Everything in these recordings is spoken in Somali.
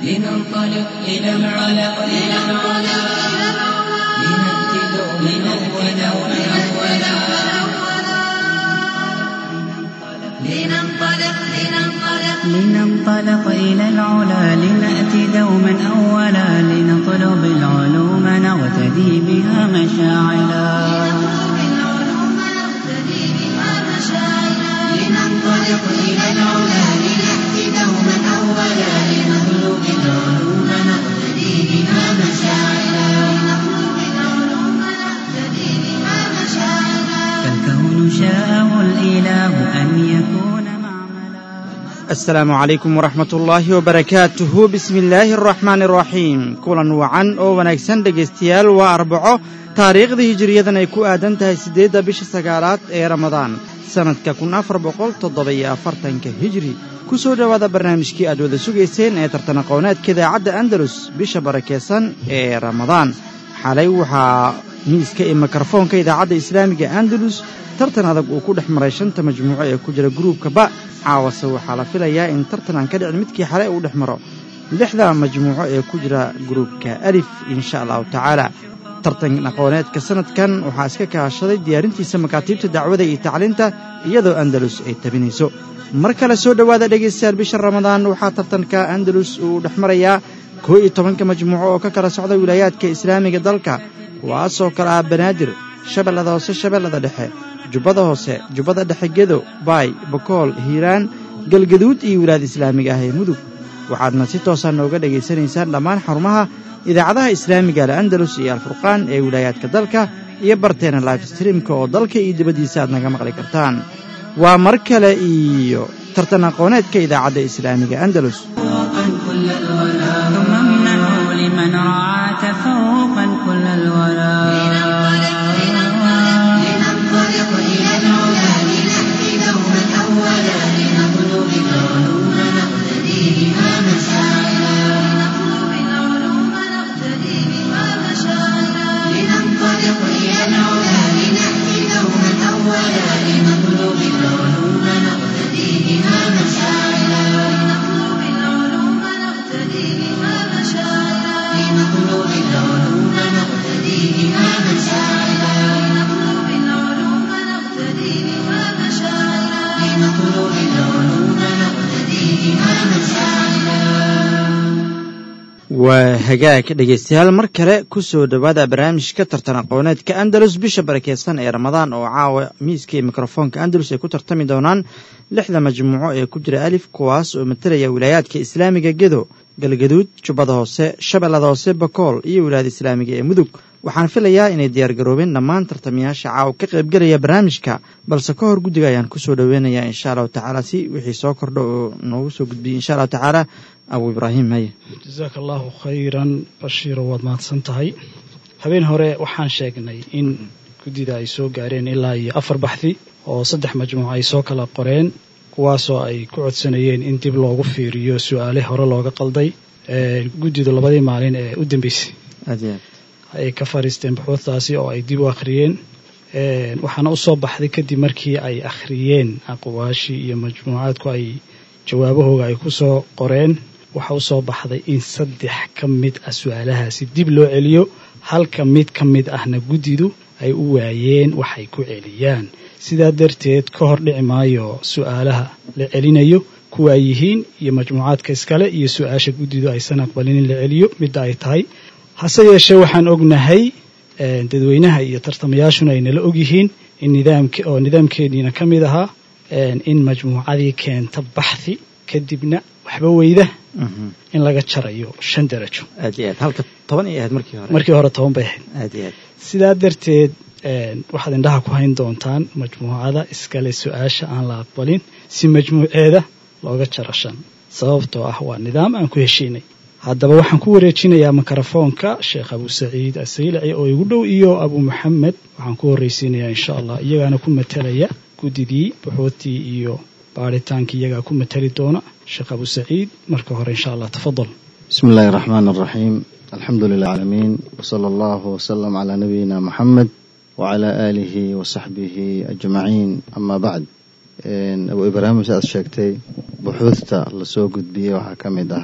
لننطلق إلى العلا لنأتي دوما أولا لننطلق إلى العلا لنأتي دوما أولا لنطلب العلوم نغتدي بها مشاعلا لننطلق إلى العلا لنأتي دوما أولا لنطلب العلوم نغتدي بها مشاعلا فالكون شاءه الإله أن يكون. السلام عليكم ورحمة الله وبركاته. بسم الله الرحمن الرحيم. kulan wacan oo wanaagsan dhegaystayaal waa arbaco taariikhda hijriyadan ay ku aadan tahay 8 bisha 9aad ee Ramadaan sanadka 1447 hijri. ku soo dhawaada barnaamijkii aad wada sugayseen ee tartan aqooneedka idaacadda Andalus bisha barakeysan ee Ramadaan. xalay waxaa miiska ee mikrofoonka idaacadda Islaamiga Andalus tartan adag uu ku dhex maray 5 majmuuco ee ku jira groupka ba caawasa waxaa la filayaa in tartan aan ka dhicin midkii xalay uu dhex maro 6 majmuuco ee ku jira groupka alif insha Allah taala. tartan aqooneedka sanadkan waxaa iska kaashaday diyaarintiisa makaatiibta dacwada iyo tacliinta iyadoo Andalus ay tabinayso. mar kale soo dhawaada dhageystayaal bisha Ramadaan waxaa tartanka Andalus uu dhex marayaa 12 majmuuco oo ka kala socda wilaayadka Islaamiga dalka kuwaasoo kala ah Banaadir, Shabeellada Hoose, Shabeellada Dhexe, Jubbada Hoose, Jubbada Dhexe, Gedo, Baay, Bokool, Hiiraan, Galgaduud iyo wilaayada Islaamiga ah ee Mudug. waxaadna si toos ah nooga dhageysanaysaan dhammaan xarumaha idaacadaha Islaamiga ee Andalus iyo Al-Furqaan ee wilaayadka dalka iyo barteena live streamka oo dalka iyo dibadiisa aad naga maqli kartaan. waa mar kale iyo tartan aqooneedka idaacadda Islaamiga Andalus. لمن رعى تفوقا كل الورى لننطلق إلى العلا لنأتي دوما أولا لنطلب العلوم نقتدي بها مشاعلا لننطلق إلى العلا لنأتي دوما أولا لنطلب العلوم نقتدي بها مشاعلا لنطلب العلوم نقتدي بها مشاعلا لنطلب العلوم نقتدي بها مشاعلا. waa hagaag dhageystayaal mar kale ku soo dhawaada barnaamijka tartan aqooneedka Andalus bisha barakeysan ee Ramadaan oo caawa miiska mikrofoonka Andalus ay ku tartami doonaan 6 majmuuco ee ku jira alif kuwaas oo matalaya wilaayadka Islaamiga Gedo, Galgaduud, Jubbada Hoose, Shabeellada Hoose, Bokool iyo wilaayada Islaamiga ee Mudug. waxaan filayaa inay diyaar garoobeen dhammaan tartamayaasha caawa ka qayb galaya barnaamijka balse ka hor guddiga ayaan ku soo dhaweynayaa insha Allah taala si wixii soo kordho oo noogu soo gudbiyay insha Allah taala. Abu Ibrahim hay jazakallahu khayran Bashir waad mahadsantahay. habeen hore waxaan sheegnay in guddida ay soo gaareen ilaa iyo 4 baxthi oo 3 majmuuc ay soo kala qoreen kuwaasoo ay ku codsanayeen in dib loogu fiiriyo su'aalaha hore looga qalday guddida labadii maalin ee u dambeysay ay ka fariisteen buxuutaasi oo ay dib u akhriyeen waxaana u soo baxday kadib markii ay akhriyeen aqwaashii iyo majmuucaadku ay jawaabahooda ay ku soo qoreen waxa u soo baxday in 3 ka mid ah su'aalahaasi dib loo celiyo halka mid ka mid ahna guddidu ay u waayeen waxay ku celiyaan. sidaa darteed ka hor dhici maayo su'aalaha la celinayo kuwa ay yihiin iyo majmuucaadka iskale iyo su'aasha guddidu aysan aqbalin in la celiyo mid ay tahay. hase yeeshee waxaan ognahay dadweynaha iyo tartamayaashuna ay nala ogyihiin in nidaamkeediina ka mid ahaa in majmuucadii keenta baxthi kadibna waxba weyda in laga jarayo 5 darajo halka 10 ay ahayd markii hore 10 bay ahayd. sidaa darteed waxaad indhaha ku hayn doontaan majmuucada iskale su'aasha aan la aqbalin si majmuuceeda looga jaro 5 sababtoo ah waa nidaam aan ku heshiinay. haddaba waxaan ku wareejinayaa mikrofoonka Sheekh Abu Saciid Asaylaci oo igu dhow iyo Abu Muhammad. waxaan ku horeysiinayaa insha Allah iyagaana ku matalaya guddidii buxuutii iyo baaritaankii iyaga ku matali doona. Sheekh Abu Saciid marka hore insha Allah tafadhal. bismillahir rahmanir rahim alhamdulillahi alamin wa sallallahu wa sallam ala nabiyyina Muhammad wa ala alihi wa sahbihi ajma'in amma ba'd. Abu Ibrahim saad sheegtay buxuusta la soo gudbiyay waxa kamid ahaa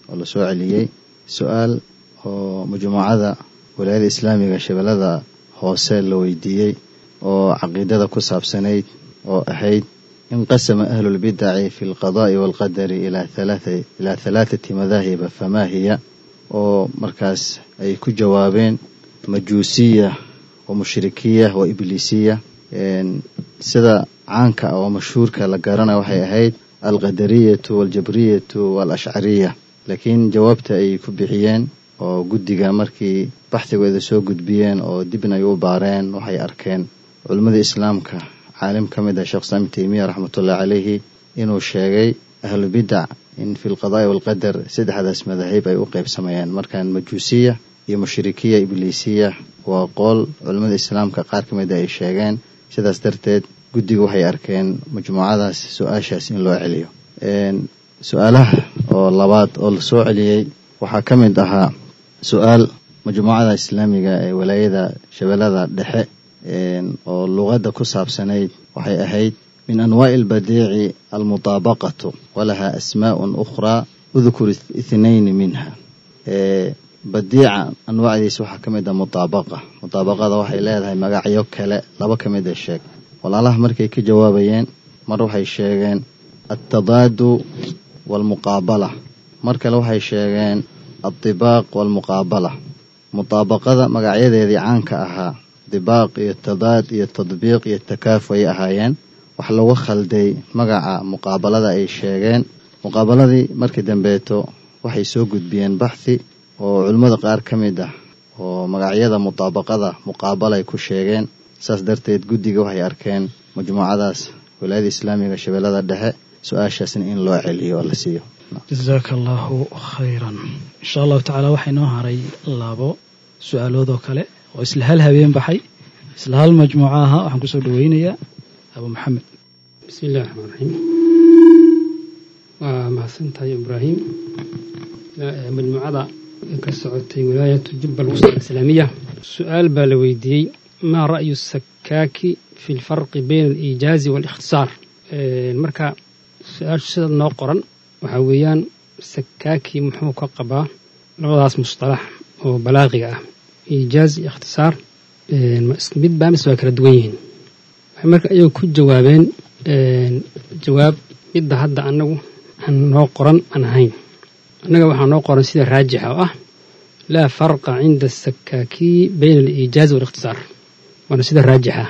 oo la soo celiyey su-aal oo majmuucada walaayada islaamiga shabeellada hoose la weydiiyey oo caqiidada ku saabsanayd oo ahayd inqasama ahlulbidaci fi alqadaa'i waalqadari ilaa halaathati madaahiba famaa hiya, oo markaas ay ku jawaabeen majuusiya wa mushrikiya wa ibliisiya. sida caanka oo mashhuurka la garanaya waxay ahayd alqadariyatu waaljabriyatu waalashcariya, laakiin jawaabta ay ku bixiyeen oo guddiga markii baxdigooda soo gudbiyeen oo dibna ay u baareen waxay arkeen culimmada islaamka caalim ka mid ah sheekh islaam ibn taymiya raxmatullahi calayhi inuu sheegay ahlubidac in fi lqadaa'i waalqadar saddexdaas madaahib ay u qaybsamayeen. markaan majuusiya iyo mushrikiya ibliisiya waa qool culimmada islaamka qaar ka mid a ay sheegeen. sidaas darteed guddigu waxay arkeen majmuucadaas su-aashaas in loo celiyo. su-aalaha oo labaad oo la soo celiyey waxaa ka mid ahaa su-aal majmuucada islaamiga ee walaayada shabeellada dhexe oo luqadda ku saabsanayd waxay ahayd min anwaa'i albadiici almutaabaqatu walaha asmaa'un ukhraa udkur ithnayni minha. badiica anwaacdiisa waxaa ka mid ah mutaabaqada waxay leedahay magacyo kale, laba ka mid a sheeg. walaalaha markay ka jawaabayeen mar waxay sheegeen altadaadu waalmuqaabala, mar kale waxay sheegeen addibaaq waalmuqaabala. mutaabaqada magacyadeedii caanka ahaa dibaaq iyo tadaad iyo tadbiiq iyo takaafu ay ahaayeen. wax lagu khalday magaca muqaabalada ay sheegeen. muqaabaladii markii dambeeto waxay soo gudbiyeen baxthi oo culimmada qaar ka mid ah oo magacyada mutaabaqada muqaabalay ku sheegeen. saas darteed guddiga waxay arkeen majmuucadaas walaayada islaamiga shabeellada dhexe su-aashaasna in loo celiyo oo la siiyo. jazaaka allahu khayran. insha allahu tacaala waxaa inoo haray 2 su-aalood oo kale oo isla hal habeen baxay, isla hal majmuuco aha. waxaan kusoo dhaweynayaa abu maxamed. bismi illahi raxmaan raxiim. waa mahadsantahay ibraahim. majmuucada ka socotay wilaayatu jubbal wusta islaamiya su-aal baa la weydiiyey maa ra'yu sakaaki fi lfarqi bayna aliijaazi waalikhtisaar. marka su-aashu sidaad noo qoran waxaa weeyaan sakaaki muxuu ka qabaa labadaas mustalax oo balaaqiga ah, iijaaz iyo ikhtisaar, mid baa mise waa kala duwan yihiin. waxay marka ayagu ku jawaabeen jawaab midda hadda annagu aan noo qoran aan ahayn. annaga waxaa noo qoran sida raajixa oo ah laa farqa cinda asakaaki bayna aliijaazi waalikhtisaar, waana sida raajixa.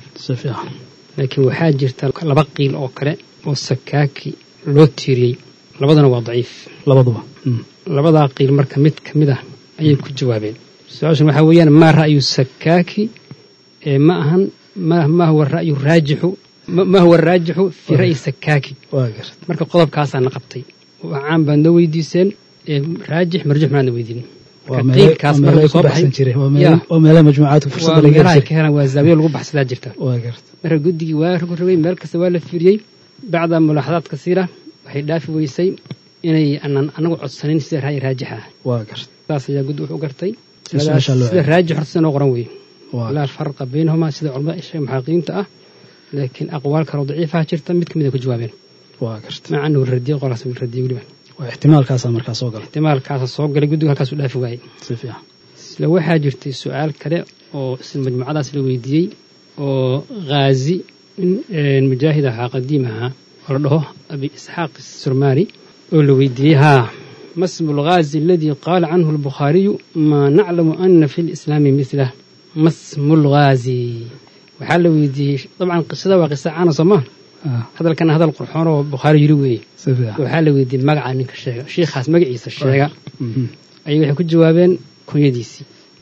laakiin waxaa jirta 2 qiil oo kale oo sakaaki loo tiiriyey, labadana waa daciif labaduba. labadaa qiil marka mid ka mid ah ayay ku jawaabeen. su-aashan waxaa weeyaan maa ra'yu sakaaki, ma ahan ma huwa ra'yu raajixu, ma huwa raajixu fi ra'yi sakaaki. marka qodobkaasaana qabtay oo caan baad noo weydiiseen, raajix marjuux maadna weydiin. qiilkaas marka soo baxay waa meelaha majmuucaadku fursada laga helay ka helaan, waa zaawiyo lagu baxsadaa jirta. marka guddigii waa rogay, meel kasta waa la fiiriyey. bacda mulaaxadaad kasiira waxay dhaafi weysay inay anagu codsanin sida ra'yi raajix ah. saas ayaa guddi wuxuu gartay sida raajix horta sida noo qoran weeye. laa farqa baynahumaa sida culamada sheeg maxaaqiinta ah, laakiin aqwaal kale oo daciifaha jirta mid ka mid ay ku jawaabeen. maca annahu radiyo qolaas uu radiyey weliba. ixtimaalkaasa markaa soo galay. ixtimaalkaasa soo galay, guddigu halkaas u dhaafi waayey. isla waxaa jirtay su-aal kale oo isla majmuucadaas la weydiiyey oo khaazi mujaahid ahaa qadiim ahaa oo la dhaho abi isxaaq surmaani oo la weydiiyey ma smu lghaazi aladii qaala canhu albukhaariyu maa naclamu ana fi lislaami milah. ma smu lghaazi waxaa la weydiiyey, dabcan qisada waa qisa caana soo maa, hadalkana hadal qurxoon oo bukhaari yiri weeye. waxaa la weydiiyey magaca ninka sheega, shiikhaas magaciisa sheega. ayay waxay ku jawaabeen kunyadiisii.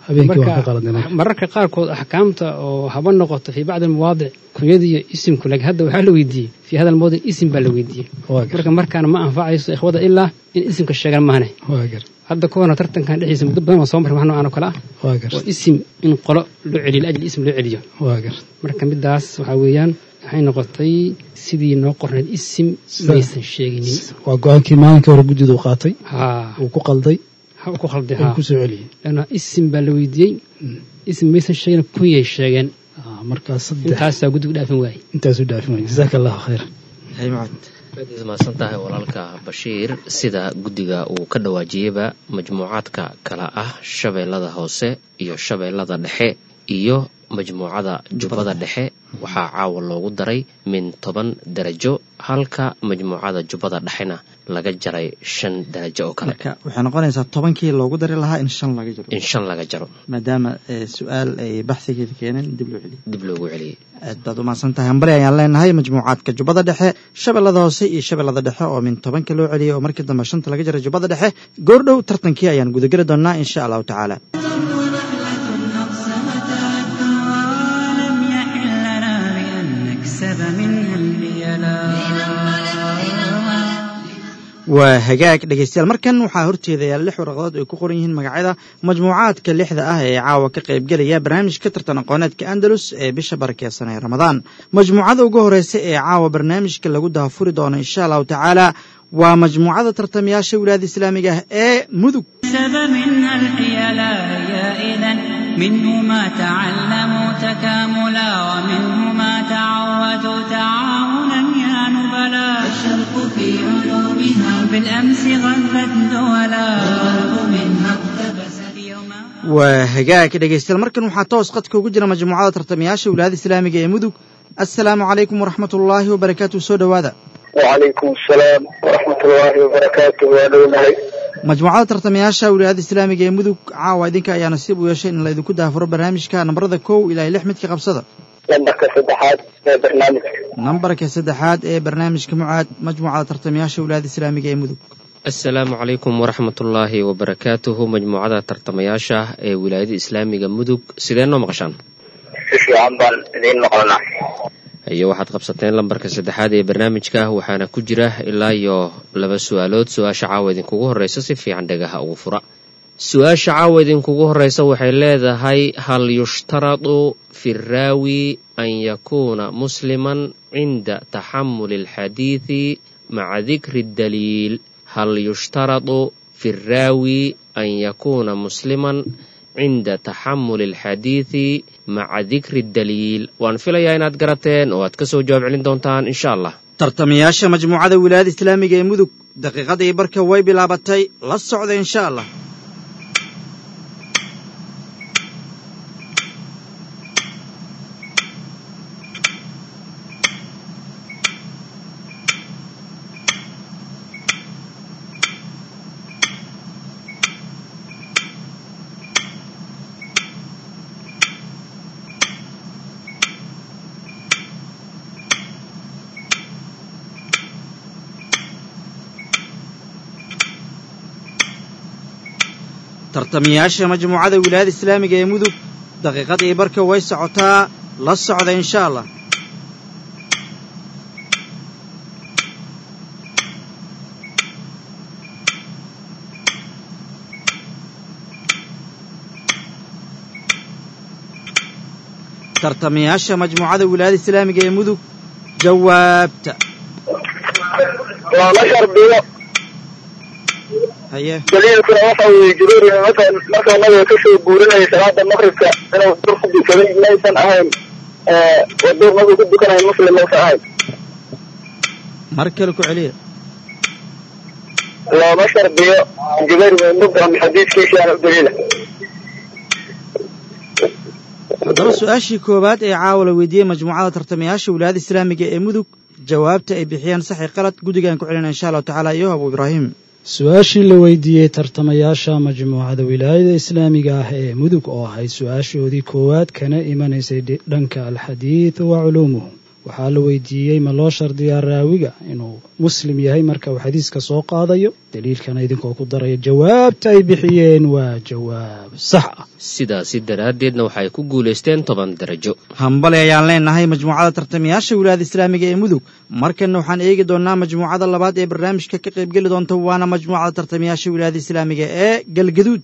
mararka qaarkood axkaamta oo haba noqoto fii bacdi almawaadic kunyada iyo isimku, laakiin hadda waxaa la weydiiyey fii hada almawdic isim baa la weydiiyey. markaana ma anfacayso ikhwada ilaa in isimka sheegan maahane. hadda kuwana tartankan dhexdiisa muddo badan oo soo maray wax noocan oo kale ah oo isim in qolo loo celiyo liajli ism loo celiyo. marka midaas waxaa weeyaan waxay noqotay sidii noo qorneed isim maysan sheeginin. waa go-aankii maalinkii hore guddidu qaatay, uu ku qalday kusoo celiyey. lana isim baa la weydiiyey, isim maysan sheegin, kunyay sheegeen. markaas intaasaa guddigu dhaafin waayey. intaasu dhaafin waayey. jazaaka allahu khayran. aad mahadsan tahay walaalka bashiir. sida guddiga uu ka dhawaajiyeyba majmuucaadka kala ah shabeellada hoose iyo shabeellada dhexe iyo majmuucada jubbada dhexe waxaa caawa loogu daray min 10 darajo, halka majmuucada jubbada dhexena laga jaray 5 darajo oo kale. marka waxay noqonaysaa 10kii loogu dari lahaa in 5 laga jaro. in 5 laga jaro maadaama su'aal ay baxsigeeda keeneen dib loogu celiyey. aad baad u mahadsan tahay. hambali ayaan leenahay majmuucaadka jubbada dhexe, shabeellada hoose iyo shabeellada dhexe oo min 10ka loo celiyey oo markii dambe 5 laga jaray jubbada dhexe. goordhow tartankii ayaan gudageli doonaa insha allahu tacaala. waa hagaag dhegaystayaal, markan waxaa horteeda yaala 6 warqadood ay ku qoran yihiin magacyada majmuucaadka 6 ah ee caawa ka qaybgelaya barnaamijka tartan aqooneedka andalus ee bisha barakeysan ee ramadaan. majmuucada ugu horeysa ee caawa barnaamijka lagu daafuri doono insha allahu tacaala waa majmuucada tartamayaasha wilaayada islaamiga ah ee mudug. منه ما تعلموا تكاملا ومنه ما تعودوا تعاونا يا نبلا. الشرق في علومها بالأمس غلت دولا والغرب منها اقتبست يوما. waa hagaag dhegaystayaal, markan waxaa toos qadka ugu jira majmuucada tartamayaasha wilaayada islaamiga ee mudug. assalaamu calaykum waraxmatullaahi wabarakaatuh. soo dhowaada. وعليكم السلام ورحمة الله وبركاته. وأدونهي majmuucada tartamayaasha wilaayada islaamiga ee mudug caawa idinka ayaa nasiib u yeeshay in laydinku daafuro barnaamijka nambarada 1 ilaa 6 midka qabsada. لمبرك الصدحات برنامج nambarka 3aad ee barnaamijka majmuucada tartamayaasha wilaayada islaamiga ee mudug. assalaamu calaykum waraxmatullaahi wabarakaatuhu. majmuucada tartamayaasha ee wilaayada islaamiga mudug, sidee noo maqashaan? في عمبان ذين مقلنا iyo waxaad qabsateen lambarka 3aad ee barnaamijka, waxaana ku jira ilaa iyo 2 su'aalood. su-aasha caawa idinkugu horeysa si fiican dhagaha ugu fura. su-aasha caawa idinkugu horeysa waxay leedahay: hal yushtaradu fi raawi an yakuuna musliman cinda taxamuli alxadiidi maca dikri daliil. hal yushtaradu fi raawi an yakuuna musliman cinda taxamuli alxadiidi maca dikri daliil. waan filayaa inaad garateen oo aad ka soo jawaab celin doontaan insha allah. tartamayaasha majmuucada wilaayada islaamiga ee mudug, daqiiqadii barka way bilaabatay. la socda insha allah. tartamayaasha majmuucada wilaayada islaamiga ee mudug, daqiiqadii barka way socotaa. la socda insha allah. tartamayaasha majmuucada wilaayada islaamiga ee mudug, jawaabta. وما شربيه haye daliilkuna waxa uu jiroori marka naga ka soo guurinay salaada maqribka inuu durku dukado inaysan ahayn wadur naga ku dukanay muslim oo ahayn. mar kale ku celiya. وما شربيه جبير بن مبرم حديث كيشي عن دليله. haddaba su-aashii koowaad ee caawa la weydiiyey majmuucada tartamayaasha wilaayada islaamiga ee mudug, jawaabta ay bixiyeen saxi qalad guddigaan ku celina insha allahu tacaala. iyo abu ibraahim, su-aashii la weydiiyey tartamayaasha majmuucada wilaayada islaamiga ah ee mudug oo ahayd su-aashoodii koowaad kana imanaysay dhanka alxadiid wa culuumuhu, waxaa la weydiiyey ma loo shardiyaa raawiga inuu muslim yahay marka uu xadiiska soo qaadayo. daliilkana idinkoo ku daraya jawaabta ay bixiyeen waa jawaab sax ah. sidaasi daraaddeedna waxay ku guulaysteen 10 darajo. hambali ayaan leenahay majmuucada tartamayaasha wilaayada islaamiga ee mudug. markanna waxaan eegi doonaa majmuucada labaad ee barnaamijka ka qaybgeli doonta, waana majmuucada tartamayaasha wilaayada islaamiga ee galgaduud.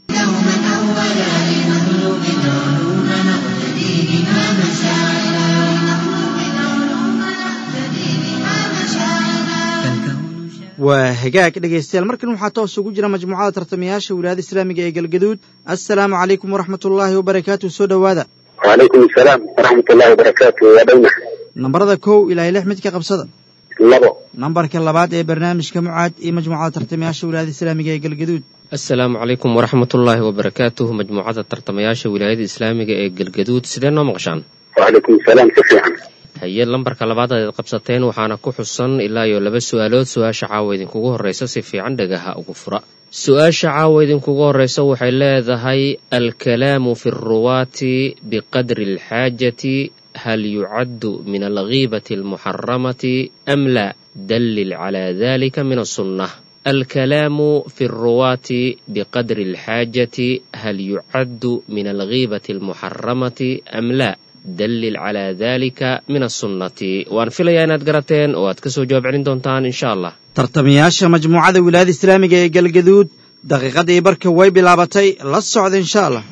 waa hagaag dhegaystayaal, markan waxaa toos ugu jira majmuucada tartamayaasha wilaayada islaamiga ee galgaduud. assalaamu calaykum waraxmatullaahi wabarakaatuh. soo dhowaada. وعليكم السلام ورحمة الله وبركاته. وأدونهي nambarada 1 ilaa 6 midka qabsada. لبو nambarka labaad ee barnaamijka mucaad iyo majmuucada tartamayaasha wilaayada islaamiga ee galgaduud. assalaamu calaykum waraxmatullaahi wabarakaatuhu. majmuucada tartamayaasha wilaayada islaamiga ee galgaduud, sidee noo maqashaan? wacalaykum asalaam, si fiican. haye lambarka labaad ayaad qabsateen, waxaana ku xusan ilaa iyo 2 su'aalood. su-aasha caawa idinkugu horraysa si fiican dhagaha ugu fura. su-aasha caawa idinkugu horraysa waxay leedahay alkalaamu fi alruwaati biqadri alxaajati hal yucaddu min alghiibati almuxaramati am laa dallil calaa dalika min assunnah. alkalaamu fi alruwaati biqadri alxaajati hal yucaddu min alghiibati almuxaramati am laa dallil calaa dalika min assunnati. waan filayaa inaad garateen oo aad ka soo jawaab celin doontaan insha allah. tartamayaasha majmuucada wilaayada islaamiga ee galgaduud, daqiiqadii barka way bilaabatay. la socda insha allah.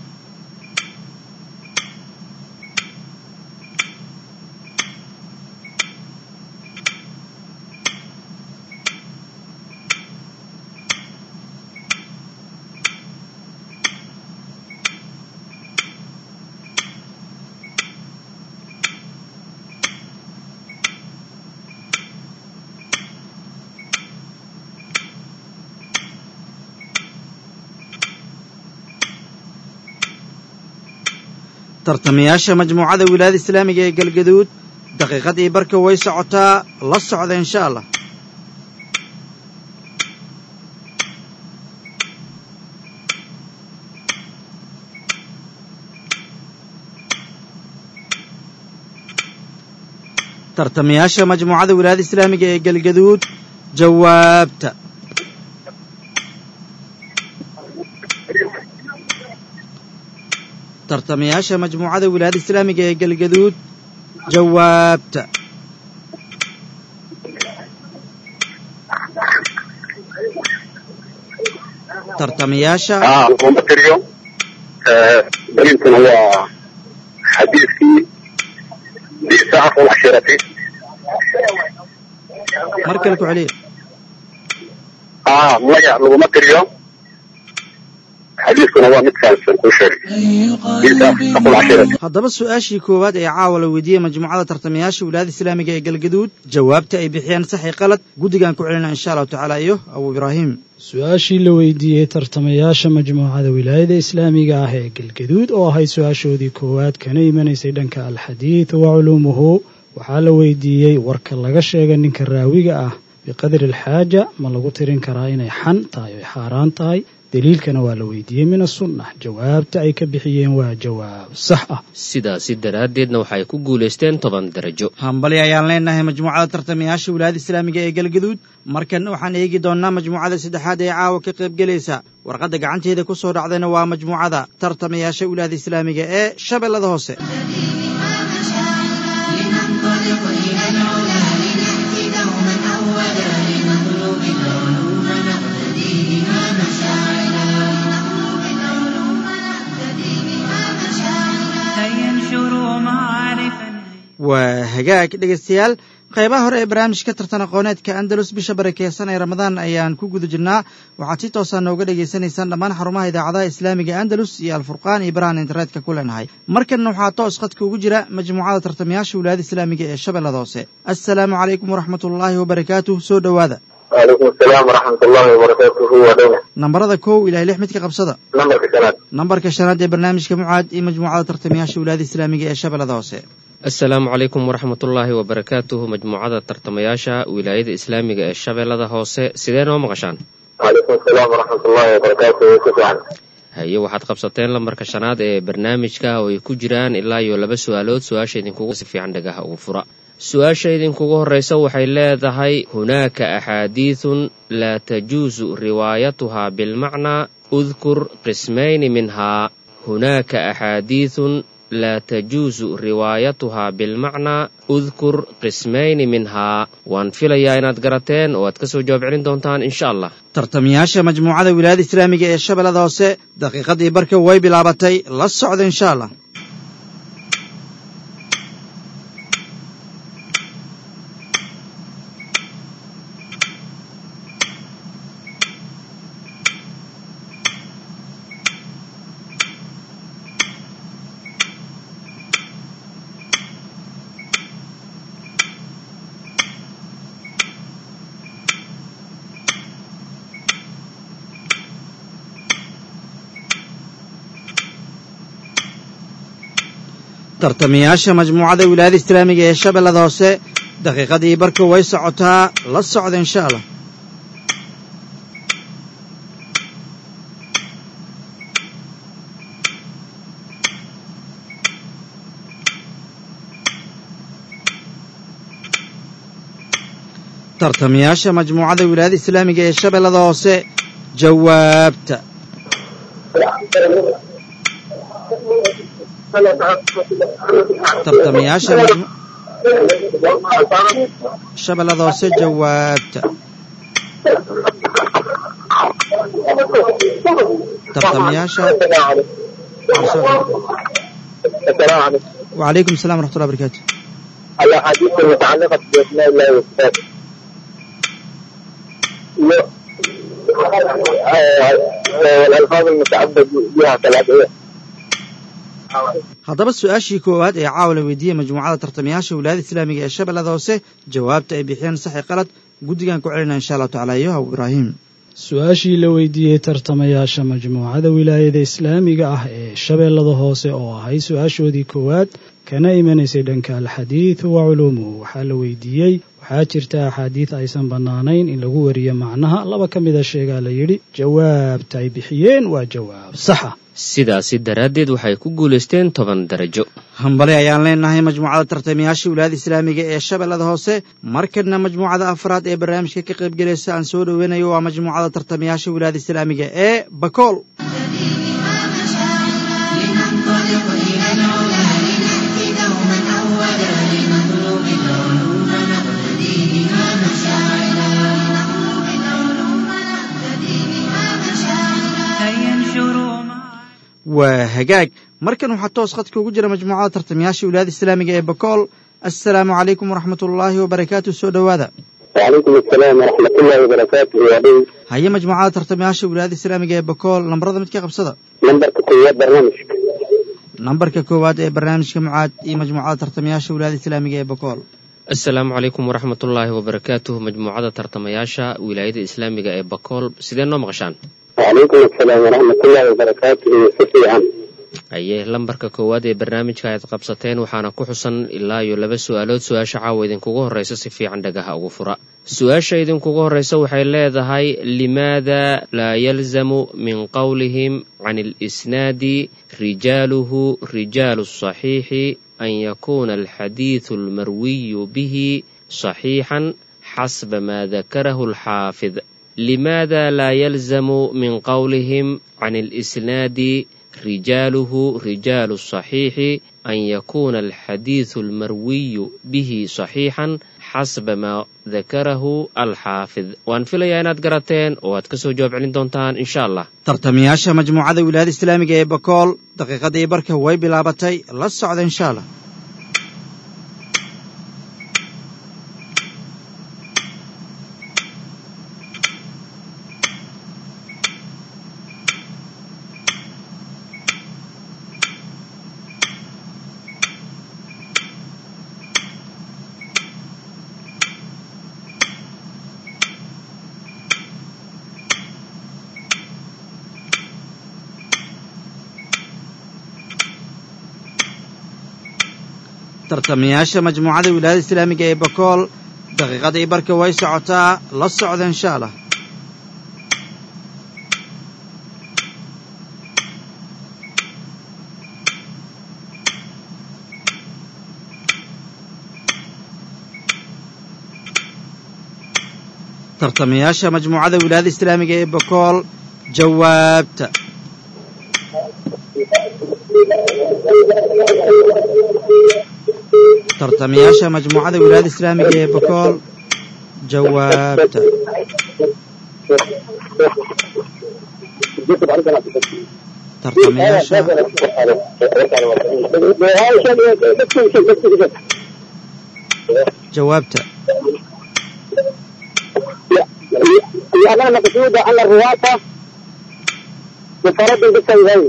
tartamayaasha majmuucada wilaayada islaamiga ee galgaduud, daqiiqadii barka way socotaa. la socda insha allah. tartamayaasha majmuucada wilaayada islaamiga ee galgaduud, jawaabta. tartamayaasha majmuucada wilaayada islaamiga ee galgaduud, jawaabta. tartamayaasha laguma tiriyo. daliilkuna waa xadiiskii bisaaf alcashirati. mar kale ku celiya. maya laguma tiriyo. xadiiskuna waa midkaansan ku sheegay. haddaba su-aashii koowaad ee caawa la weydiiyey majmuucada tartamayaasha wilaayada islaamiga ee galgaduud, jawaabta ay bixiyeen saxi qalad guddigaan ku celina insha allahu tacaala iyo abu ibraahim. su-aashii la weydiiyey tartamayaasha majmuucada wilaayada islaamiga ah ee galgaduud oo ahayd su-aashoodii koowaad kana imanaysay dhanka alxadiid wa culuumuhu, waxaa la weydiiyey warka laga sheega ninka raawiga ah biqadri alxaaja ma lagu tirin karaa inay xan tahay oy xaaraan tahay. daliilkana waa la weydiiyey min asunnah. jawaabta ay ka bixiyeen waa jawaab sax ah. sidaasi daraaddeedna waxay ku guulaysteen 10 darajo. hambali ayaan leenahay majmuucada tartamayaasha wilaayada islaamiga ee galgaduud. markan waxaan eegi doonnaa majmuucada saddexaad ee caawa ka qaybgelaysa. warqadda gacanteeda ku soo dhacdayna waa majmuucada tartamayaasha wilaayada islaamiga ee shabeellada hoose. waa hagaag dhegaystayaal, qaybaha hore ee barnaamijka tartan aqooneedka andalus bisha barakeysan ee ramadaan ayaan ku guda jirnaa. waxaad si toosaa nooga dhegaysanaysaan dhammaan xarumaha idaacadaha islaamiga andalus iyo alfurqaan iyo barahan internetka ku leenahay. markanna waxaa toos khadka ugu jira majmuucada tartamayaasha wilaayada islaamiga ee shabeellada hoose. assalaamu calaykum waraxmatullaahi wabarakaatuh. soo dhowaada. waalaikum asalaam waraxmatullaahi wabarakaatuhu. wadhowna nambarada 1 ilaa 6 midka qabsada. nambarka shanaad ee barnaamijka mucaad iyo majmuucada tartamayaasha wilaayada islaamiga ee shabeellada hoose. assalaamu calaykum waraxmatullaahi wabarakaatuhu. majmuucada tartamayaasha wilaayada islaamiga ee shabeellada hoose, sidee noo maqashaan? waalaikum asalaam waraxmatullaahi wabarakaatuhu. si fiican. haye waxaad qabsateen lambarka shanaad ee barnaamijka oo ay ku jiraan ilaa iyo 2 su'aalood. su-aasha idinkugu si fiican dhagaha ugu fura. su-aasha idinkugu horraysa waxay leedahay hunaaka axaadiithun laa tajuusu riwaayatuhaa bilmacnaa udkur qismayni minhaa. hunaaka axaadiithun laa tajuusu riwaayatuhaa bilmacnaa udkur qismayni minhaa. waan filayaa inaad garateen oo aad ka soo jawaab celin doontaan insha allah. tartamayaasha majmuucada wilaayada islaamiga ee shabeellada hoose, daqiiqadii barka way bilaabatay. la socda insha allah. tartamayaasha majmuucada wilaayada islaamiga ee shabeellada hoose daqiiqadii barka way socotaa la socda insha allah. tartamayaasha majmuucada wilaayada islaamiga ee shabeellada hoose jawaabta. tartamayaasha shabeellada hoose jawaabta. tartamayaasha وعليكم السلام ورحمة الله وبركاته. الأحاديث المتعلقة بأسماء الله وصفاته والألفاظ المتعبد بها كالأدعية. haddaba su-aashii koowaad ee caawa la weydiiyey majmuucada tartamayaasha wilaayada islaamiga ee shabeellada hoose jawaabta ay bixiyeen saxi qalad guddigan ku celinaa insha allahu tacala iyo abu ibraahim. su-aashii la weydiiyey tartamayaasha majmuucada wilaayada islaamiga ah ee shabeellada hoose oo ahay su-aashoodii koowaad kana imanaysay dhanka alxadiid wa culuumuhu waxaa la weydiiyey waxaa jirta axaadiid aysan bannaanayn in lagu wariyo macnaha laba ka mida sheegaa la yidhi jawaabta ay bixiyeen waa jawaab saxa. sidaasi daraaddeed waxay ku guulaysteen 10 darajo. hambali ayaan leenahay majmuucada tartamayaasha wilaayada islaamiga ee shabeellada hoose. markana majmuucada afraad ee barnaamijka ka qaybgelaysa aan soo dhoweynayo waa majmuucada tartamayaasha wilaayada islaamiga ee bakool. waa hagaag markan waxaa toos khadka ugu jira majmuucada tartamayaasha wilaayada islaamiga ee bakool. assalaamu calaykum waraxmat ullaahi wabarakaatu. soo dhowaada. وعليكم السلام ورحمة الله وبركاته. haye majmuucada tartamayaasha wilaayada islaamiga ee bakool nambarada mid ka qabsada. نمبرك كويات برنامجك. nambarka koowaad ee barnaamijka mucaad iyo majmuucada tartamayaasha wilaayada islaamiga ee bakool. assalaamu calaykum waraxmatullaahi wabarakaatuh. majmuucada tartamayaasha wilaayada islaamiga ee bakool sidee noo maqashaan? وعليكم السلام ورحمة الله وبركاته. سفي عام aye lambarka koowaad ee barnaamijka ayaad qabsateen waxaana ku xusan ilaa iyo 2 su-aalood. su-aasha caawa idinkugu horreysa si fiican dhagaha ugu fura. su-aasha idinkugu horreysa waxay leedahay limaada laa yalzamu min qowlihim can alisnaadi rijaaluhu rijaalu الصaxiixi an yakuuna alxadiiثu almarwiyu bihi صaxiixan xasba maa dakarahu alxaafid. limaada laa yalzamu min qowlihim can alisnaadi رجاله رجال الصحيح أن يكون الحديث المروي به صحيحا حسب ما ذكره الحافظ. وأن في ليانات قراتين واتكسو جواب علين دونتان إن شاء الله. tartamayaasha majmuucada wilaayada islaamiga ee bakool daqiiqadii barka way bilaabatay la socda insha allah. tartamayaasha majmuucada wilaayada islaamiga ee bakool daqiiqadii barka way socotaa la socda insha allah. tartamayaasha majmuucada wilaayada islaamiga ee bakool jawaabta. tartamayaasha majmuucada wilaayada islaamiga ee bakool jawaabta. tartamayaasha jawaabta. يعني مقصود على الرواة بفرد بالتنزيل.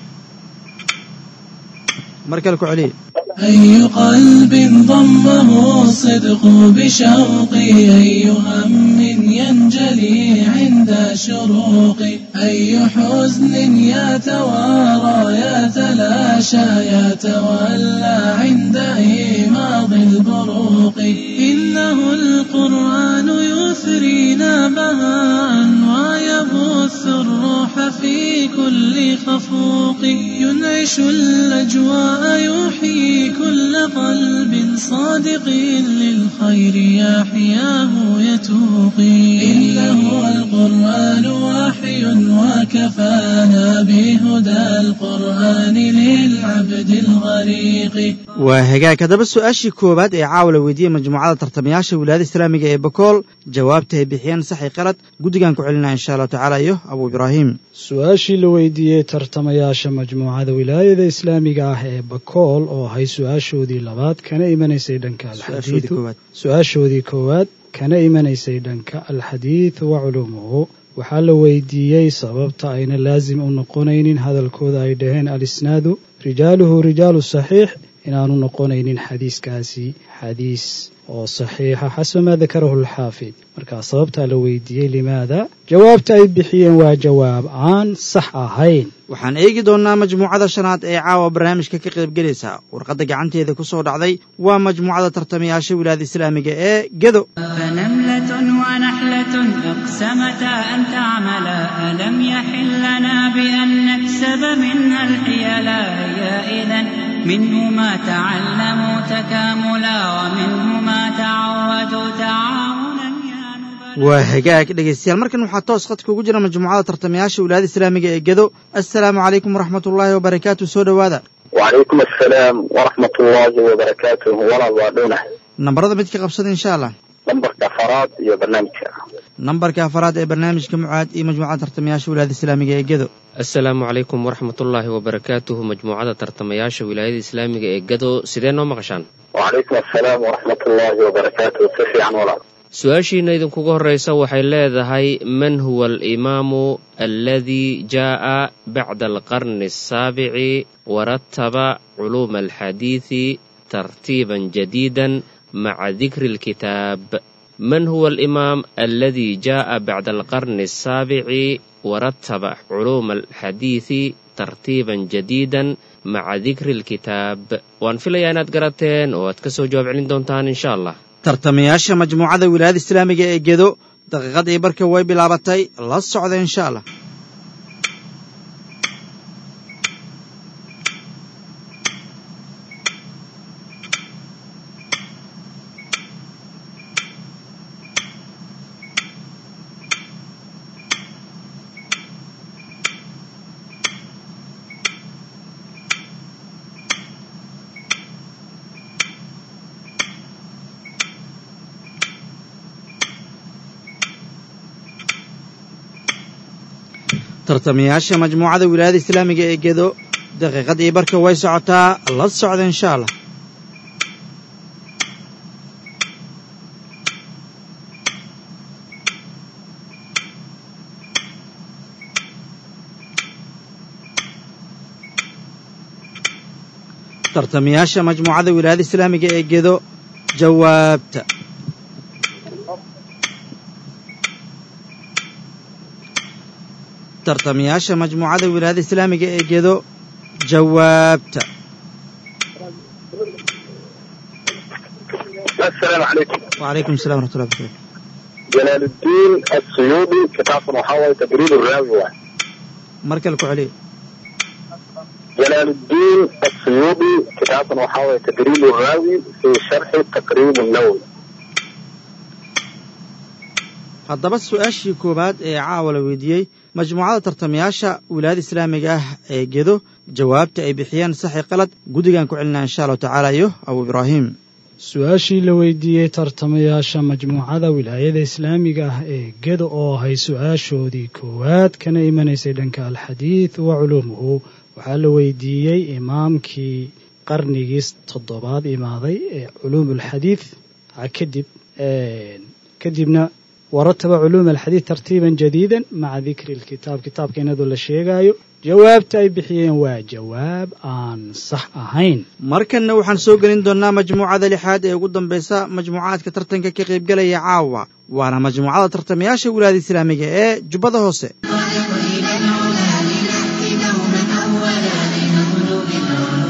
مركل كعلي. أي قلب ضمه الصدق بشوقي أي هم ينجلي عند شروقي أي حزن يتوارى يتلاشى الحاشا يتولى عند إيماض البروق إنه القرآن يثرينا بهاء ويبث الروح في كل خفوق ينعش الأجواء يحيي كل قلب صادق للخير يحياه يتوقي إنه القرآن وحي وكفانا بهدى القرآن للعبد الغريق. وهجاك دبا سؤاشي كوباد ee caawa la weydiiyey majmuucada tartamayaasha wilaayada islaamiga ee Bakool jawaabta ay bixiyeen sax qalad gudigan ku celinaa insha Allah taala iyo Abu Ibrahim. su-aashii la weydiiyey tartamayaasha majmuucada wilaayada islaamiga ah ee Bakool oo hay su-aashoodii labaad kana imanaysay dhanka alxadiid su-aashoodii koowaad kana imanaysay dhanka alxadiid wa culuumuhu waxaa la weydiiyey sababta ayna laazim u noqonaynin hadalkooda ay dhaheen al-isnaadu rijaaluhu rijaalu saxiix inaanu noqonaynin xadiiskaasi xadiis oo saxiixa xasaba maa dakarahu alxaafid markaa sababtaa la weydiiyey limaada jawaabta ay bixiyeen waa jawaab aan sax ahayn. waxaan eegi doonaa majmuucada shanaad ee caawa barnaamijka ka qaybgelaysa warqadda gacanteeda ku soo dhacday waa majmuucada tartamayaasha wilaayada islaamiga ee Gedo. فنملة ونحلة اقسمتا أن تعملا ألم يحل لنا بأن نكسب منها الحيلا يا إذن منه ما تعلموا تكاملا ومنه ما تعودوا تعاونا يا نبلا. وهجاك dhageystayaal markan waxaa toos khadka ugu jira majmuucada tartamayaasha wilaayada islaamiga ee Gedo. assalaamu calaykum waraxmatullaahi wabarakaatuh soo dhawaada. وعليكم السلام ورحمة الله وبركاته ولا ضادونه. nambarada mid ka qabsada insha Allah. nambarka afaraad iyo barnaamijka. nambarka afaraad ee barnaamijka mucaad iyo majmuucada tartamayaasha wilaayada islaamiga ee Gedo. assalaamu calaykum waraxmatullaahi wabarakaatuhu majmuucada tartamayaasha wilaayada islaamiga ee Gedo sidee noo maqashaan. وعليكم السلام ورحمة الله وبركاته سفي عن ولا. su-aashiina idinkuga horreysa waxay leedahay man huwa alimaamu alladii jaa'a bacda alqarni asaabici warattaba culuuma alxadiidi tartiiban jadiidan maca dikri alkitaab. man huwa alimaam alladii jaa'a bacda alqarni asaabici warattaba culuuma alxadiidi tartiiban jadiidan maca dikri alkitaab. waan filayaa inaad garateen oo aad ka soo jawaab celin doontaan insha allah. tartamayaasha majmuucada wilaayada islaamiga ee Gedo daqiiqadii barka way bilaabatay la socda insha Allah. tartamayaasha majmuucada wilaayada islaamiga ee Gedo daqiiqadii barka way socotaa la socda insha Allah. tartamayaasha majmuucada wilaayada islaamiga ee Gedo jawaabta. tartamayaasha majmuucada wilaayada islaamiga ee Gedo jawaabta. السلام عليكم. وعليكم السلام ورحمة الله وبركاته. جلال الدين السيوطي كتاب محاولة تقريب الراوي واحد. مركل كحلي. جلال الدين السيوطي كتاب محاولة تقريب الراوي في شرح تقريب النووي. haddaba su-aashii koowaad ee caawa la weydiiyey majmuucada tartamayaasha wilaayada islaamiga ah ee Gedo jawaabta ay bixiyeen sax qalad gudigan ku celinaa insha Allah taala iyo Abu Ibrahim. su-aashii la weydiiyey tartamayaasha majmuucada wilaayada islaamiga ah ee Gedo oo hay su-aashoodii koowaad kana imanaysay dhanka alxadiid wa culuumuhu waxaa la weydiiyey imaamkii qarnigii 7aad imaaday ee culuumul xadiid kadibna ورتب علوم الحديث ترتيبا جديدا مع ذكر الكتاب كتاب كينادو لا sheegayo jawaabta ay bixiyeen waa jawaab aan sax ahayn. markanna waxaan soo gelin doonaa majmuucada lixaad ee ugu dambaysa majmuucaadka tartanka ka qayb galaya caawa waana majmuucada tartamayaasha wilaayada islaamiga ee Jubbada Hoose.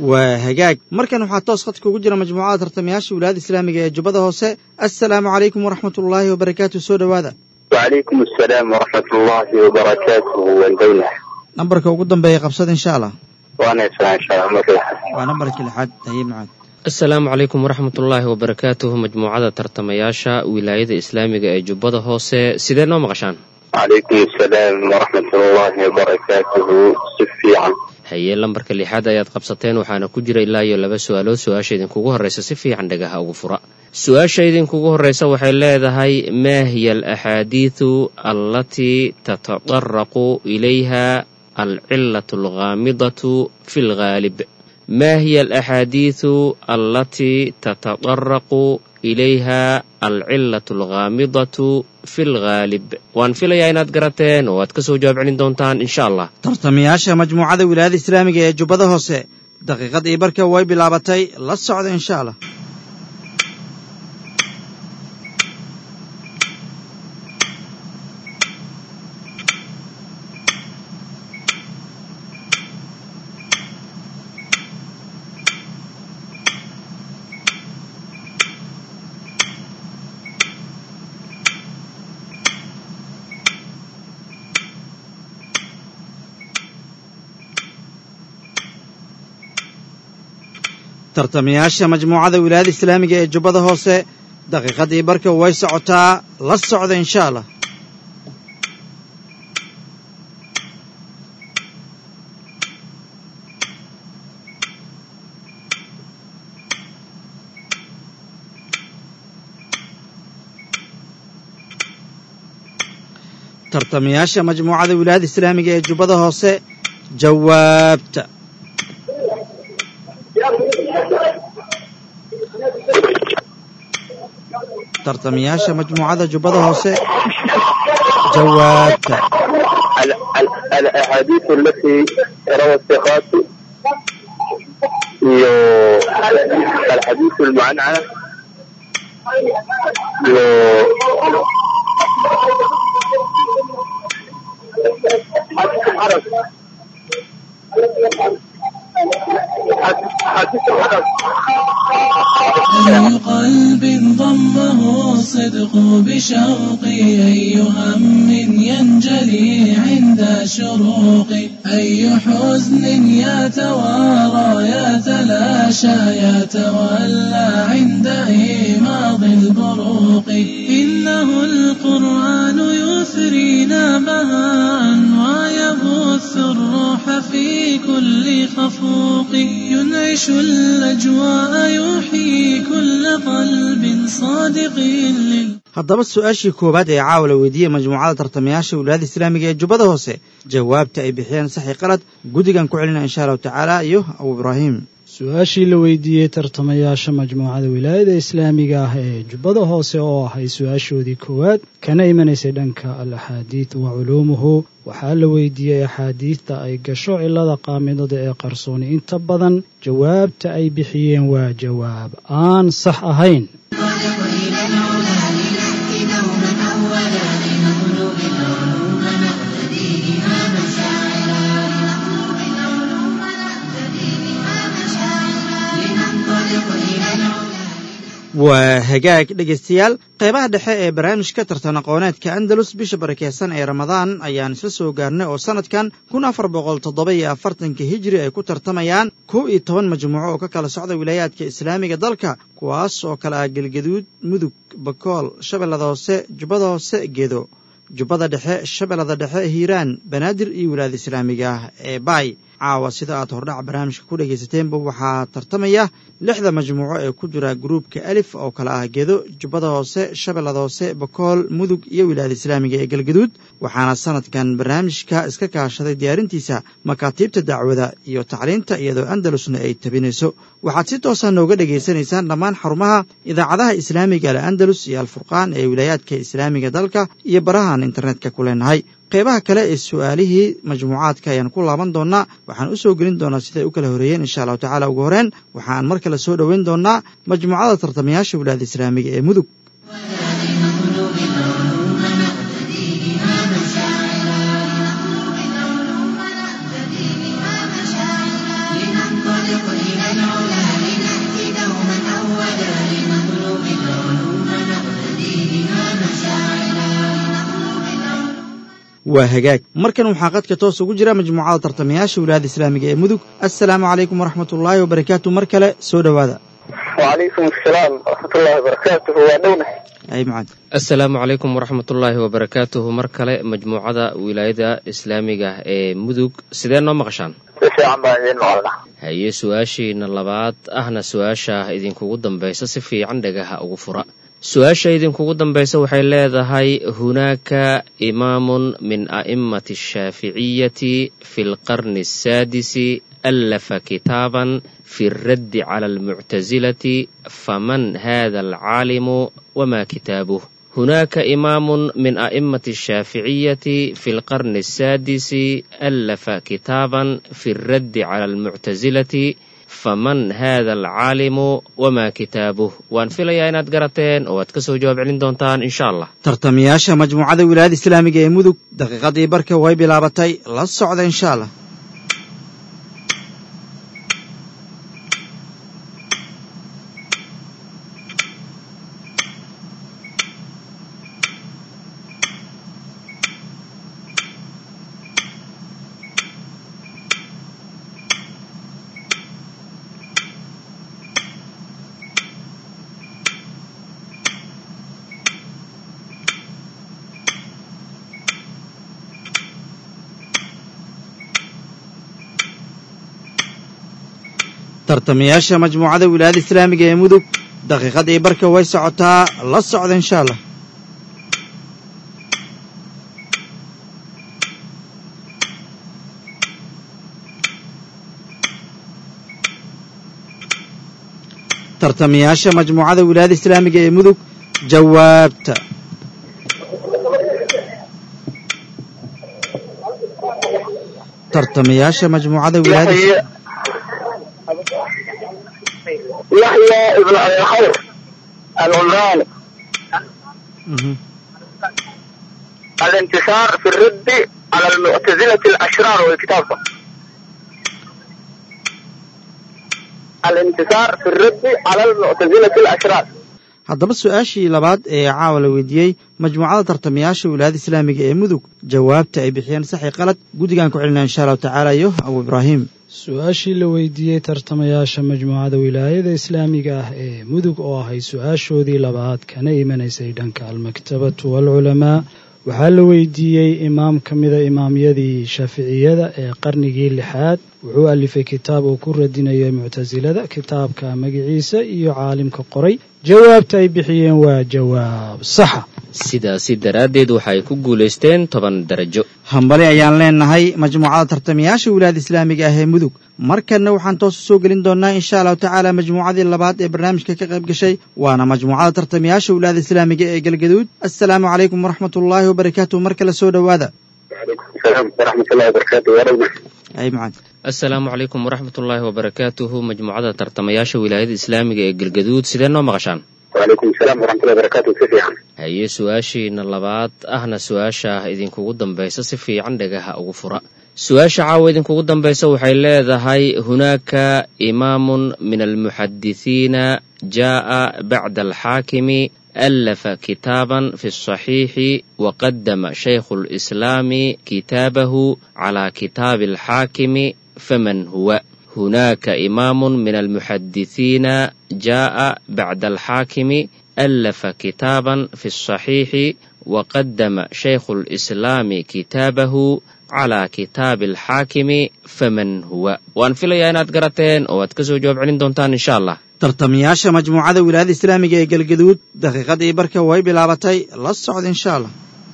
waa hagaag markan waxaa toos khadka ugu jira majmuucada tartamayaasha wilaayada islaamiga ee jubbada hoose. assalaamu calaykum waraxmatullaahi wabarakaatu. soo dhowaada. وعليكم السلام ورحمة الله وبركاته والدولة. nambarka ugu dambeeya qabsada insha allah. وأنا إسمع إن شاء الله مرحبا. waa nambarkii lixaad. haye macaad. asalaamu calaykum waraxmatullaahi wabarakaatuhu majmuucada tartamayaasha wilaayada islaamiga ee jubbada hoose sidee noo maqashaan? وعليكم السلام ورحمة الله وبركاته. سفيعا. haye lambarka lixaad ayaad qabsateen waxaana ku jira ilaa iyo 2 su'aalood. su-aasha idinkugu horreysa si fiican dhagaha ugu fura. su-aasha idinkugu horreysa waxay leedahay maa hiya alaxaadiidu allatii tatadaraqu ilayha alcillatu alghaamidatu fi lghaalib. maa hiya alaxaadiidu allatii tatadaraqu ilayha alcillatu alghaamidatu fi lghaalib. waan filayaa inaad garateen oo aad ka soo jawaab celin doontaan insha allah. tartamayaasha majmuucada wilaayada islaamiga ee jubbada hoose daqiiqadii barka way bilaabatay. la socda insha allah. tartamayaasha majmuucada wilaayada islaamiga ee jubbada hoose daqiiqadii barka way socotaa. la socda insha allah. tartamayaasha majmuucada wilaayada islaamiga ee jubbada hoose jawaabta. tartamayaasha majmuucada jubbada hoose jawaabta. الأحاديث التي روى الثقات الحديث المعنعنة أي قلب ضمه الصدق بشوقي أي هم ينجلي عند شروقي أي حزن يتوارى يتلاشى يتولى عند إيماض البروق إنه القرآن يثرينا بهاء ويبث الروح في كل خفوق ينعش الأجواء يحيي كل قلب صادق haddaba su-aashii koowaad ee caawa la weydiiyey majmuucada tartamayaasha wilaayada islaamiga ee jubbada hoose jawaabta ay bixiyeen saxi qalad guddigan ku celina insha allahu tacaala iyo abu ibraahim. su-aashii la weydiiyey tartamayaasha majmuucada wilaayada islaamiga ah ee jubbada hoose oo ahay su-aashoodii koowaad kana imanaysay dhanka al-axaadiid wa culuumuhu waxaa la weydiiyey axaadiidta ay gasho cillada qaamidada ee qarsooni inta badan jawaabta ay bixiyeen waa jawaab aan sax ahayn. waa hagaag dhegaystayaal qaybaha dhexe ee barnaamijka tartan aqooneedka andalus bisha barakeysan ee ramadaan ayaan isla soo gaarnay oo sanadkan 1447 hijri ay ku tartamayaan 11 majmuuco oo ka kala socda wilaayaadka islaamiga dalka kuwaas oo kala ah galgaduud mudug bakool shabeellada hoose jubbada hoose gedo jubbada dhexe shabeellada dhexe hiiraan banaadir iyo wilaayada islaamiga ah ee baay. caawa sida aad hordhac barnaamijka ku dhagaysateenba waxaa tartamaya 6 majmuuco ee ku jira gruubka alif oo kala ah gedo jubbada hoose shabeellada hoose bakool mudug iyo wilaayada islaamiga ee galgaduud waxaana sanadkan barnaamijka iska kaashaday diyaarintiisa makaatiibta dacwada iyo tacliinta iyadoo andalusna ay tabinayso. waxaad si toosa nooga dhegaysanaysaan dhammaan xarumaha idaacadaha islaamiga al andalus iyo alfurqaan ee wilaayaadka islaamiga dalka iyo barahan internetka ku leenahay. qaybaha kale ee su-aalihii majmuucaadka ayaan ku laaban doonaa waxaan u soo gelin doonaa siday u kala horeeyeen insha allahu tacaala. ugu horeen waxaan mar kale soo dhoweyn doonaa majmuucada tartamayaasha wilaayada islaamiga ee mudug. لننطلق إلى waa hagaag markan waxaa qadka toos ugu jira majmuucada tartamayaasha wilaayada islaamiga ee mudug assalaamu calaykum waraxmatullaahi wabarakaatu mar kale soo dhowaada وعليكم السلام ورحمة الله وبركاته ودونه ay macad asalaamu calaykum waraxmatullaahi wabarakaatuhu mar kale majmuucada wilaayada islaamiga ee mudug sidee noo maqashaan si fiican baan idiin maqalnaa haye su-aashiina labaad ahna su-aasha idinkugu dambaysa si fiican dhagaha ugu fura su-aasha idinkugu dambaysa waxay leedahay hunaaka imaamun min a'immati ashaaficiyati fi lqarni asaadisi allafa kitaaban fi raddi cala almuctasilati faman hada alcaalimu wama kitaabuh هناك إمام من أئمة الشافعية في القرن السادس ألف كتابا في الرد على المعتزلة فمن هذا العالم وما كتابه وان في ليانات قرتين واتكسو جواب علين دونتان إن شاء الله tartamayaasha majmuucada wilaayada islaamiga ee mudug daqiiqadii barka way bilaabatay la socda insha allah tartamayaasha majmuucada wilaayada islaamiga ee mudug daqiiqadii barka way socotaa la socda insha allah tartamayaasha majmuucada wilaayada islaamiga ee mudug jawaabta tartamayaasha majmuucada wilaayada يحيى ابن أبي خير العمراني الانتصار في الرد على المعتزلة الأشرار والكتاب الانتصار في الرد على المعتزلة الأشرار haddaba su-aashii labaad ee caawa la weydiiyey majmuucada tartamayaasha wilaayada islaamiga ee mudug jawaabta ay bixiyeen saxi qalad guddigaan ku celinaa insha allahu tacaala iyo abu ibraahim su-aashii la weydiiyey tartamayaasha majmuucada wilaayada islaamiga ah ee mudug oo ahay su-aashoodii labaad kana imanaysay dhanka almaktabatu waalculamaa waxaa la weydiiyey imaam ka mida imaamyadii shaaficiyada ee qarnigii lixaad wuxuu alifay kitaab uu ku radinayo muctasilada kitaabka magaciisa iyo caalimka qoray jawaabta ay bixiyeen waa jawaab saxa sidaasi daraaddeed waxay ku guulaysteen 10 darajo hambali ayaan leenahay majmuucada tartamayaasha wilaayada islaamiga ah ee mudug markanna waxaan toos u soo gelin doonnaa insha allahu tacaala majmuucadii labaad ee barnaamijka ka qayb gashay waana majmuucada tartamayaasha wilaayada islaamiga ee galgaduud assalaamu calaykum waraxmatullaahi wabarakaatuh mar kale soo dhowaada وعليكم السلام ورحمة الله وبركاته ودونه ay macad asalaamu calaykum waraxmatullaahi wabarakaatuhu majmuucada tartamayaasha wilaayada islaamiga ee galgaduud sidee noo maqashaan وعليكم السلام ورحمة الله وبركاته كيف يعني haye su-aashiina labaad ahna su-aasha idinkugu dambaysa si fiican dhagaha ugu fura su-aasha caawa idinkugu dambaysa waxay leedahay hunaaka imaamun min almuxadithiina jaa'a bacda alxaakimi ألف كتابا في الصحيح وقدم شيخ الإسلام كتابه على كتاب الحاكم فمن هو هناك إمام من المحدثين جاء بعد الحاكم ألف كتابا في الصحيح وقدم شيخ الإسلام كتابه على كتاب الحاكم فمن هو وأن في ليانات قرتين واتكسو جواب علين دونتان إن شاء الله tartamayaasha majmuucada wilaayada islaamiga ee galgaduud daqiiqadii barka way bilaabatay la socda insha allah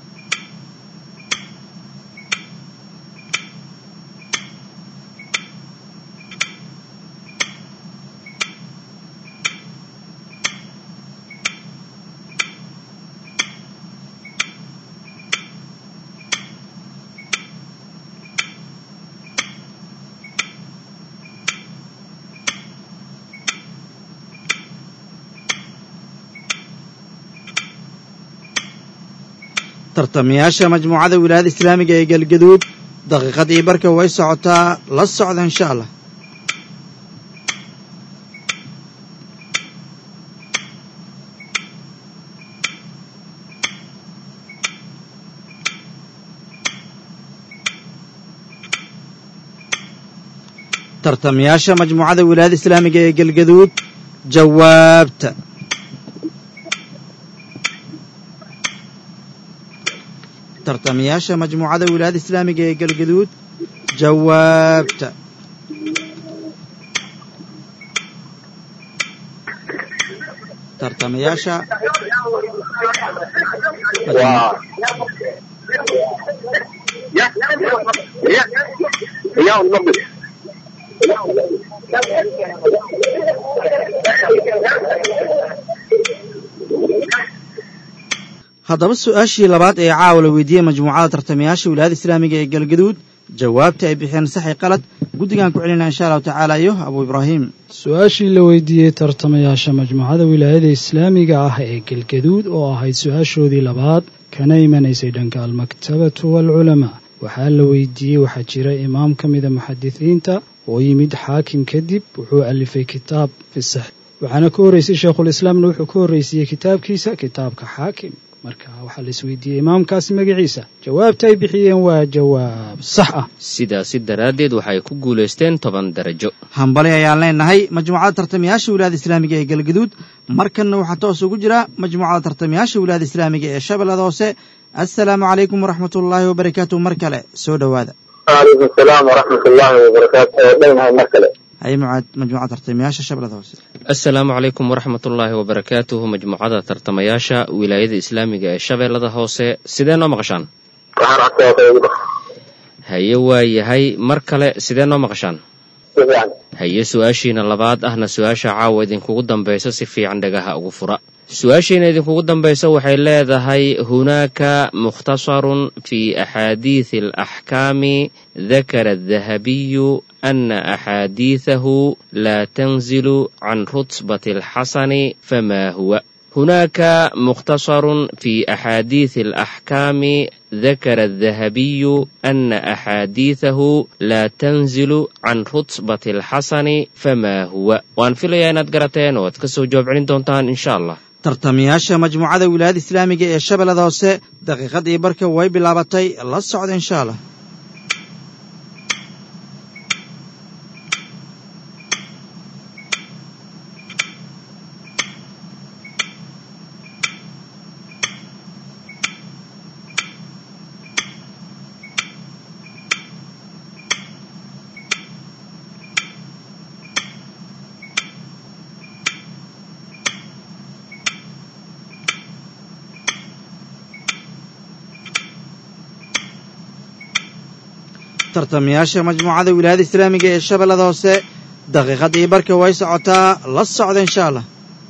tartamayaasha majmuucada wilaayada islaamiga ee galgaduud daqiiqadii barka way socotaa la socda insha allah tartamayaasha majmuucada wilaayada islaamiga ee galgaduud jawaabta. tartamayaasha majmuucada wilaayada islaamiga ee galgaduud jawaabta. tartamayaasha haddaba su-aashii labaad ee caawa la weydiiyey majmuucada tartamayaasha wilaayada islaamiga ee galgaduud jawaabta ay bixiyeen saxi qalad guddigaan ku celinaa insha allahu tacaala iyo abuu ibraahim. su-aashii la weydiiyey tartamayaasha majmuucada wilaayada islaamiga ah ee galgaduud oo ahayd su-aashoodii labaad kana imanaysay dhanka almaktabatu waalculamaa waxaa la weydiiyey waxaa jira imaam ka mida muxadisiinta oo yimid xaakim kadib wuxuu alifay kitaab fisax waxaana ka horreysay sheekhulislaamna wuxuu ka horreysiiyey kitaabkiisa kitaabka xaakim marka waxaa la isweydiiyey imaamkaasi magaciisa jawaabta ay bixiyeen waa jawaab sax ah. sidaasi daraaddeed waxay ku guulaysteen 10 darajo. hambali ayaan leenahay majmuucada tartamayaasha wilaayada islaamiga ee galgaduud markanna waxaa toos ugu jira majmuucada tartamayaasha wilaayada islaamiga ee shabeellada hoose. assalaamu calaykum waraxmatullaahi wabarakaatuh. mar kale soo dhowaada. waalaikum asalaam waraxmatullaahi wabarakaatu. dhownahay mar kale hay majmuucada tartamayaasha shabeellada hoose. assalaamu calaykum waraxmatullaahi wabarakaatuhu majmuucada tartamayaasha wilaayada islaamiga ee shabeellada hoose sidee noo maqashaan? haye waa yahay mar kale sidee noo maqashaan? haye su-aashiina labaad ahna su-aasha caawa idinkugu dambaysa si fiican dhagaha ugu fura. su-aashiina idinkugu dambaysa waxay leedahay hunaaka mukhtasarun fi axaadiisi alaxkaami dakara adahabiyu ana axaadiisahu laa tanzilu can rutbati alxasani famaa huwa. هناك مختصر في أحاديث الأحكام ذكر الذهبي أن أحاديثه لا تنزل عن رتبة الحسن فما هو. وأن في ليانات قراتين وتكسو جواب عين دونتان إن شاء الله. tartamayaasha majmuucada wilaayada islaamiga ee shabeellada hoose daqiiqadii barka way bilaabatay la socda insha allah. tartamayaasha majmuucada wilaayada islaamiga ee shabeellada hoose daqiiqadii barka way socotaa la socda insha allah.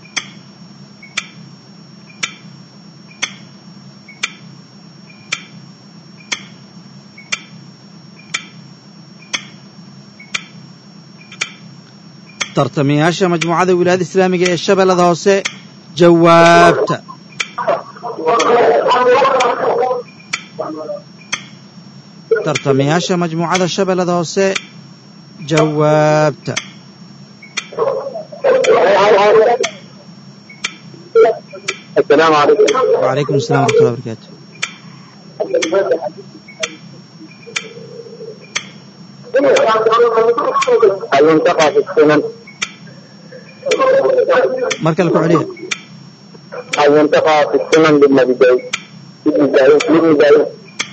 tartamayaasha majmuucada wilaayada islaamiga ee shabeellada hoose jawaabta. tartamayaasha majmuucada shabeellada hoose jawaabta. السلام عليكم. وعليكم السلام ورحمة الله وبركاته. المنتقى في السنن. مركز الكعلية. المنتقى في السنن لابن جاي.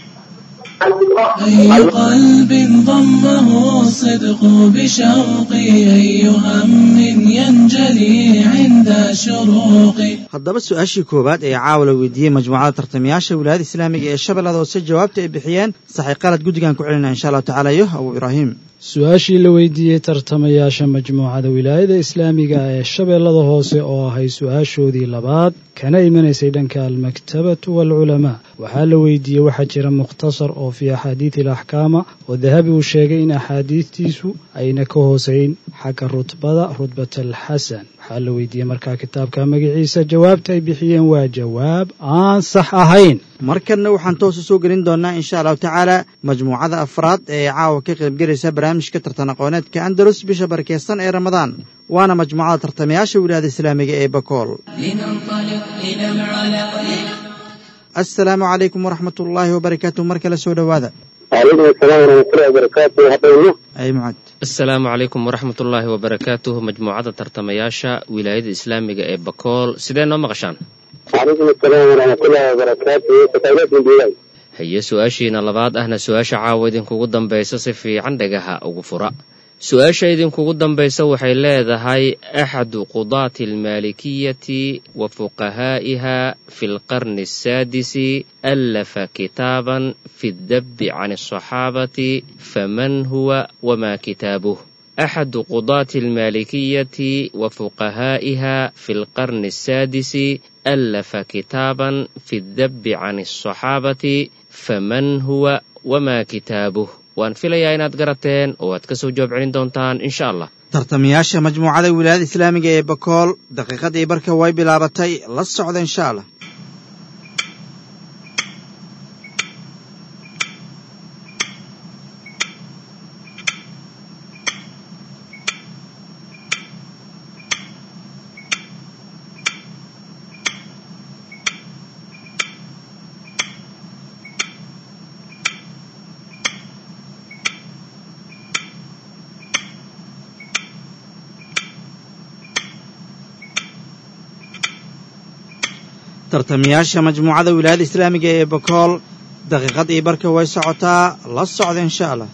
أي قلب ضمه الصدق بشوقي أي هم ينجلي عند شروقي. haddaba su-aashii koowaad ee caawa la weydiiyey majmuucada tartamayaasha wilaayada islaamiga ee shabeellada hoose jawaabta ay bixiyeen saxi qalad guddigaan ku celinaa insha allahu tacaala iyo abuu ibraahim. su-aashii la weydiiyey tartamayaasha majmuucada wilaayada islaamiga ee shabeellada hoose oo ahay su-aashoodii labaad kana imanaysay dhanka almaktabatu waalculamaa waxaa la weydiiyey waxaa jira mukhtasar oo fii axaadiidi alaxkaama oo dahabi uu sheegay in axaadiistiisu ayna ka hooseyn xagga rutbata alxasan waxaa la weydiiyey markaa kitaabka magaciisa jawaabta ay bixiyeen waa jawaab aan sax ahayn. markanna waxaan toos u soo gelin doonaa insha allahu tacaala majmuucada afraad ee caawa ka qaybgelaysa barnaamijka tartan aqooneedka andalus bisha barakeysan ee ramadaan waana majmuucada tartamayaasha wilaayada islaamiga ee bakool. assalaamu calaykum waraxmatullaahi wabarakaatuh. mar kale soo dhowaada. وعليكم السلام ورحمة الله وبركاته. ay mucad asalaamu calaykum waraxmat ullaahi wabarakaatuh. majmuucadda tartamayaasha wilaayada islaamiga ee bakool sidee noo maqashaan? وعليكم السلام ورحمة الله وبركاته. فتاوات من ديوان. haye su-aashiina labaad ahna su-aasha caawa idinkugu dambaysa si fiican dhagaha ugu fura. su-aasha idinkugu dambaysa waxay leedahay axadu qudaati almaalikiyati wa fuqahaa'iha fi lqarni asaadisi allafa kitaaban fi ddabbi can asaxaabati faman huwa wamaa kitaabuh. أحد قضاة المالكية وفقهائها في القرن السادس ألف كتابا في الذب عن الصحابة فمن هو وما كتابه. وأن في لياينات قرتين واتكسو جواب عين دونتان إن شاء الله. tartamayaasha majmuucada wilaayada islaamiga ee bakool daqiiqadii barka way bilaabatay la socda insha allah. tartamayaasha majmuucada wilaayada islaamiga ee bakool daqiiqadii barka way socotaa la socda insha allah.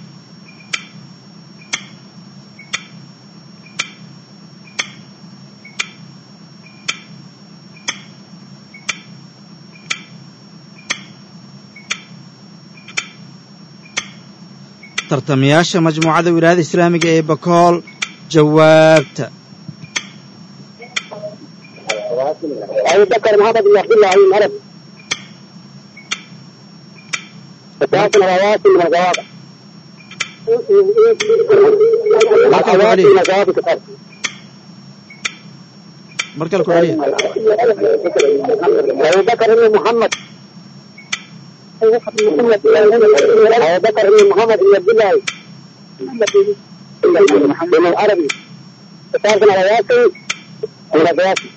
tartamayaasha majmuucada wilaayada islaamiga ee bakool jawaabta. أبو بكر محمد بن عبد الله المرب. فتاة الرواسي من الجواب. الرواسي من الجواب كتاب. markale ku celiya. أبو بكر بن محمد. أبو بكر بن محمد بن عبد الله. من العربي. فتاة الرواسي من الرواسي.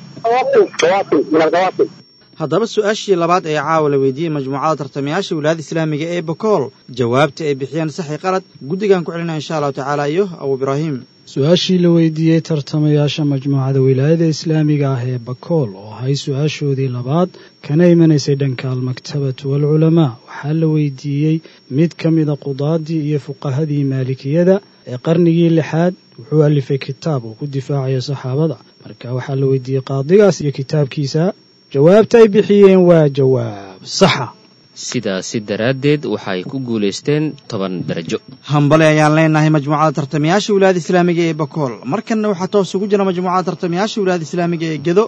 haddaba su-aashii labaad ee caawa la weydiiyey majmuucada tartamayaasha wilaayada islaamiga ee bakool jawaabta ay bixiyeen saxi qalad guddigaan ku celinaya insha allahu tacaala iyo abu ibraahim. su-aashii la weydiiyey tartamayaasha majmuucada wilaayada islaamiga ah ee bakool oo ahay su-aashoodii labaad kana imanaysay dhanka almaktabatu waalculamaa waxaa la weydiiyey mid ka mida qudaadii iyo fuqahadii maalikiyada ee qarnigii lixaad wuxuu alifay kitaab uu ku difaacayo saxaabada. marka waxaa la weydiiyey qaadigaas iyo kitaabkiisa jawaabta ay bixiyeen waa jawaab saxa. sidaasi daraaddeed waxay ku guulaysteen 10 darajo. hambale ayaan leenahay majmuucada tartamayaasha wilaayada islaamiga ee bakool. markanna waxaa toos ugu jira majmuucada tartamayaasha wilaayada islaamiga ee gedo.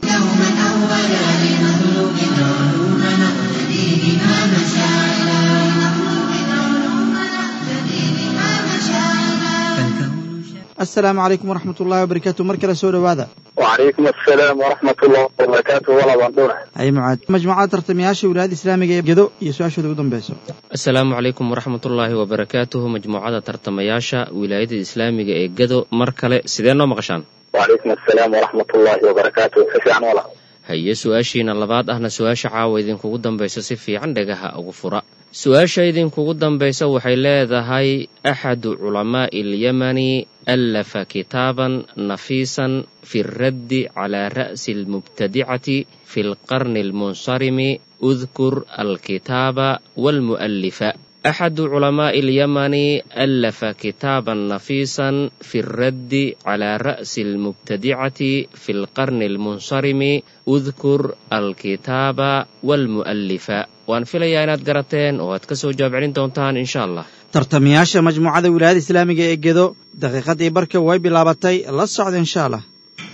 السلام عليكم ورحمة الله وبركاته. مركز سورة هذا. وعليكم السلام ورحمة الله وبركاته. ولا بندورة. أي معاد مجموعة ترتمياشي ولاد إسلامية جدو يسوع شو ذو بيسو. السلام عليكم ورحمة الله وبركاته. مجموعة ترتمياشا ولاية الإسلامية جدو مركلة سيدنا مقشان. وعليكم السلام ورحمة الله وبركاته. سفيان ولا. هي su-aashiina labaad ahna su-aasha caawa idinkugu dambaysa si fiican dhagaha ugu fura. su-aasha idinkugu dambaysa waxay leedahay axadu culamaa'i alyamani allafa kitaaban nafiisan fi raddi calaa ra'si almubtadicati fi lqarni almunsarimi udkur alkitaaba waalmu'allifa. أحد علماء اليمن ألف كتابا نفيسا في الرد على رأس المبتدعة في القرن المنصرم أذكر الكتاب والمؤلف. وأن في ليانات قرتين واتكسو جواب عين دونتان إن شاء الله. tartamayaasha majmuucada wilaayada islaamiga ee gedo daqiiqadii barka way bilaabatay la socda insha allah.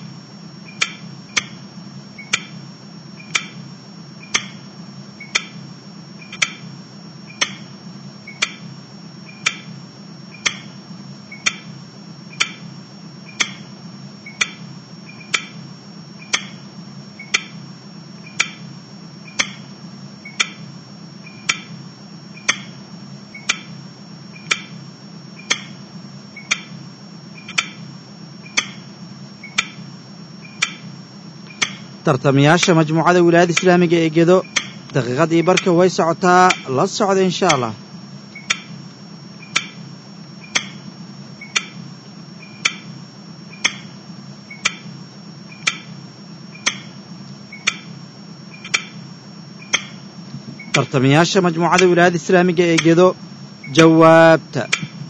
tartamayaasha majmuucada wilaayada islaamiga ee gedo daqiiqadii barka way socotaa la socda insha allah. tartamayaasha majmuucada wilaayada islaamiga ee gedo jawaabta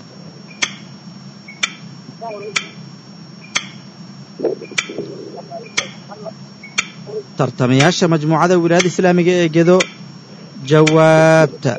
tartamayaasha majmuucada wilaayada islaamiga ee gedo jawaabta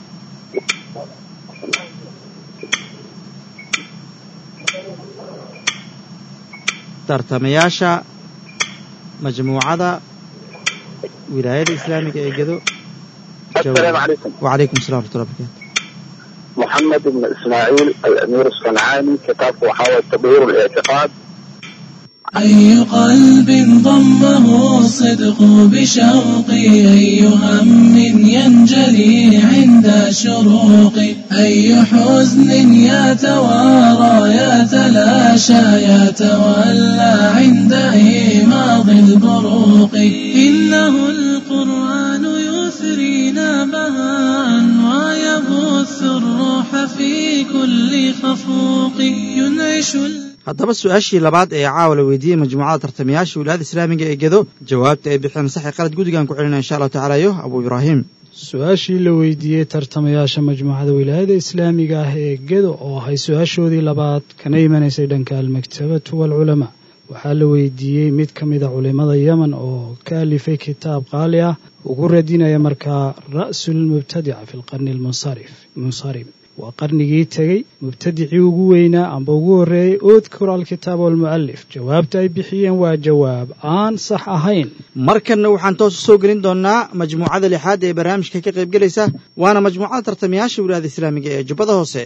tartamayaasha majmuucada wilaayada islaamiga ee gedo السلام عليكم. وعليكم السلام ورحمة الله وبركاته. محمد بن إسماعيل الأمير الصنعاني كتاب وحاول تطوير الاعتقاد. أي قلب ضمه الصدق بشوقي أي هم ينجلي عند شروقي أي حزن يتوارى يتلاشى يتولى عند إيماض البروق إنه القرآن يثرينا بهاء ويبث الروح في كل خفوق ينعش haddaba su-aashii labaad ee caawa la weydiiyey majmuucada tartamayaasha wilaayada islaamiga ee gedo jawaabta ay bixeen saxi qalad guddigaan ku celina insha allahu tacaala yo abuu ibraahim su-aashii la weydiiyey tartamayaasha majmuucada wilaayada islaamiga ah ee gedo oo ahay su-aashoodii labaad kana imanaysay dhanka almaktabatu waalculamaa waxaa la weydiiyey mid ka mida culimada yemen oo ka alifay kitaab qaali ah ugu radinaya markaa ra'sulmubtadica fi lqarni almunsarif waa qarnigii tegey mubtadicii ugu weynaa amba ugu horreeyey udkur alkitaab walmu'alif jawaabta ay bixiyeen waa jawaab aan sax ahayn markanna waxaan toos u soo gelin doonnaa majmuucada lixaad ee barnaamijka ka qaybgelaysa waana majmuucada tartamayaasha wilaayada islaamiga ee jubbada hoose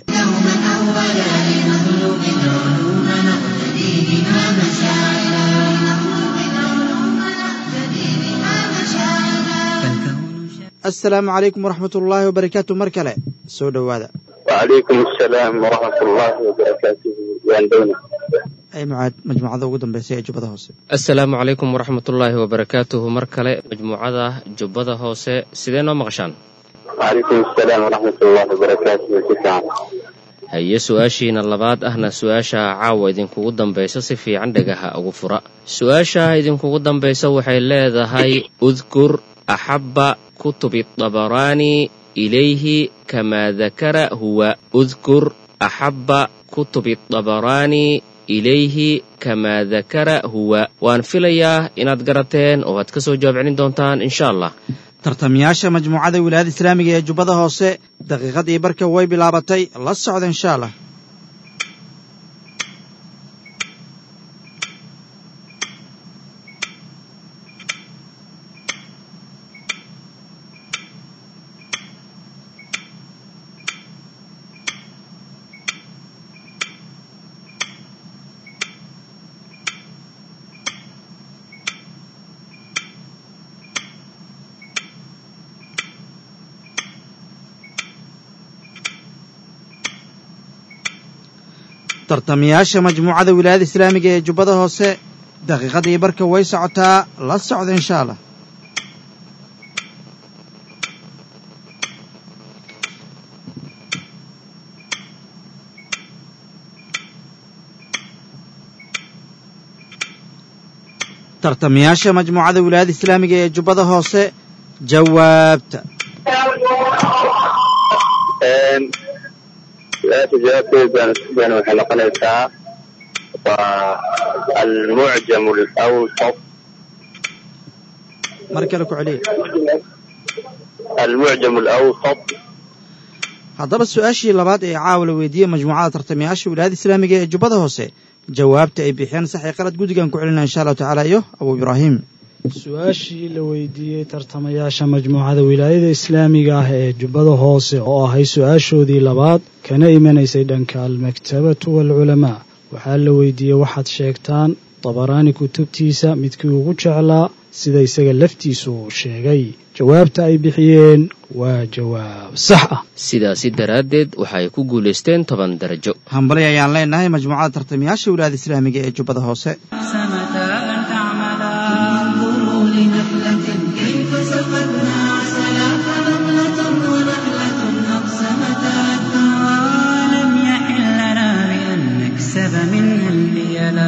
assalaamu calaykum waraxmat ullaahi wabarakaatu mar kale soo dhowaada وعليكم السلام ورحمة الله وبركاته. واندونا ay majmuucada ugu dambeysay ee jubbada hoose assalaamu calaykum waraxmatullaahi wabarakaatuhu mar kale majmuucada jubbada hoose sidee noo maqashaan وعليكم السلام ورحمة الله وبركاته. شكرا. haye su-aashiina labaad ahna su-aasha caawa idinkugu dambaysa si fiican dhagaha ugu fura su-aasha idinkugu dambaysa waxay leedahay udkur axabba kutubi dabaraani ilayhi kamaa dakara huwa udkur axabba kutubi dabaraani ilayhi kamaa dakara huwa waan filayaa inaad garateen oo aad ka soo jawaab celin doontaan insha allah tartamayaasha majmuucada wilaayada islaamiga ee jubbada hoose daqiiqadii barka way bilaabatay la socda insha allah tartamayaasha majmuucada wilaayada islaamiga ee jubbada hoose daqiiqadii barka way socotaa la socda insha allah tartamayaasha majmuucada wilaayada islaamiga ee jubbada hoose jawaabta جوابتي waxay noqonaysaa waa المعجم الأوسط. mar kale ku celiya المعجم الأوسط. haddaba su-aashii labaad ee caawa la weydiiyey majmuucada tartamayaasha wilaayada islaamiga ee jubbada hoose jawaabta ay bixiyeen sax iyo qalad guddigaan ku celina insha allahu tacaala iyo abuu ibraahim su-aashii la weydiiyey tartamayaasha majmuucada wilaayada islaamiga ah ee jubbada hoose oo ahay su-aashoodii labaad kana imanaysay dhanka almaktabatu waalculamaa waxaa la weydiiyey waxaad sheegtaan dabaraani kutubtiisa midkii ugu jeclaa sida isaga laftiisu uu sheegay jawaabta ay bixiyeen waa jawaab sax ah sidaasi daraaddeed waxay ku guulaysteen 10 darajo hambalay ayaan leenahay majmuucada tartamayaasha wilaayada islaamiga ee jubbada hoose منها البيلا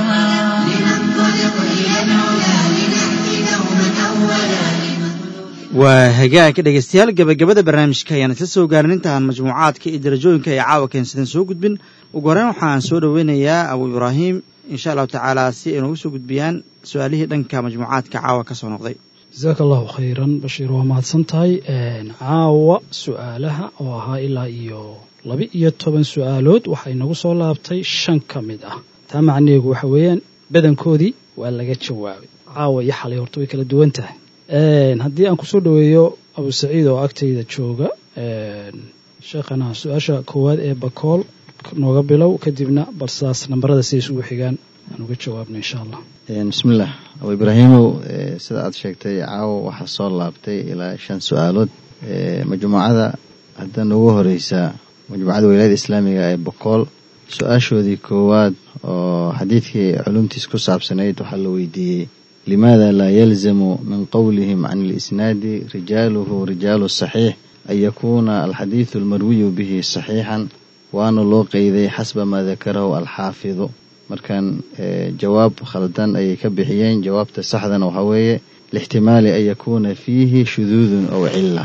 لننطلق إلى العلا لنأتي دوما أولا waa hagaag dhegaystayaal gabagabada barnaamijka ayaan isla soo gaarin intaan majmuucaadka iyo darajooyinka ay caawa keensadeen soo gudbin ugu horreyn waxaan soo dhoweynayaa abu ibraahim insha allahu tacaala si ay noogu soo gudbiyaan su-aalihii dhanka majmuucaadka caawa ka soo noqday jasaaka allahu khayran bashiir waa mahadsan tahay caawa su-aalaha oo ahaa ilaa iyo 12 su-aalood waxay nagu soo laabtay 5 ka mid ah taa macnaheedu waxa weeyaan badankoodii waa laga jawaabay caawa iyo xalay horta way kala duwan tahay haddii aan kusoo dhaweeyo abu saciid oo agtayda jooga sheekhana su-aasha koowaad ee bakool nooga bilow kadibna balsaas nambarada siday isugu xigaan aan uga jawaabno insha allah bismillah abu ibraahimow sida aad sheegtay caawa waxaa soo laabtay ilaa 5 su-aalood majmuucada hadda noogu horeysa majmuucada wilaayada islaamiga ee bakool su-aashoodii koowaad oo xadiidkii culumtiis ku saabsanayd waxaa la weydiiyey لماذا لا يلزم من قولهم عن الإسناد رجاله رجال الصحيح أن يكون الحديث المروي به صحيحا وأن لو قيدي حسب ما ذكره الحافظ مركان جواب خلدان أي كبحيين جواب تسحدا وهوية لاحتمال أن يكون فيه شذوذ أو علة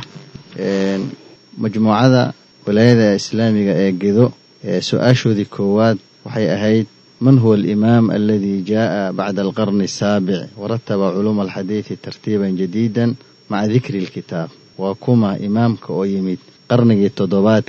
مجموعة ولاية إسلامية جذو سؤاشو ذي كواد وحي أهيد من هو الإمام الذي جاء بعد القرن السابع ورتب علوم الحديث ترتيبا جديدا مع ذكر الكتاب وكما إمام كأويميد قرن التضبات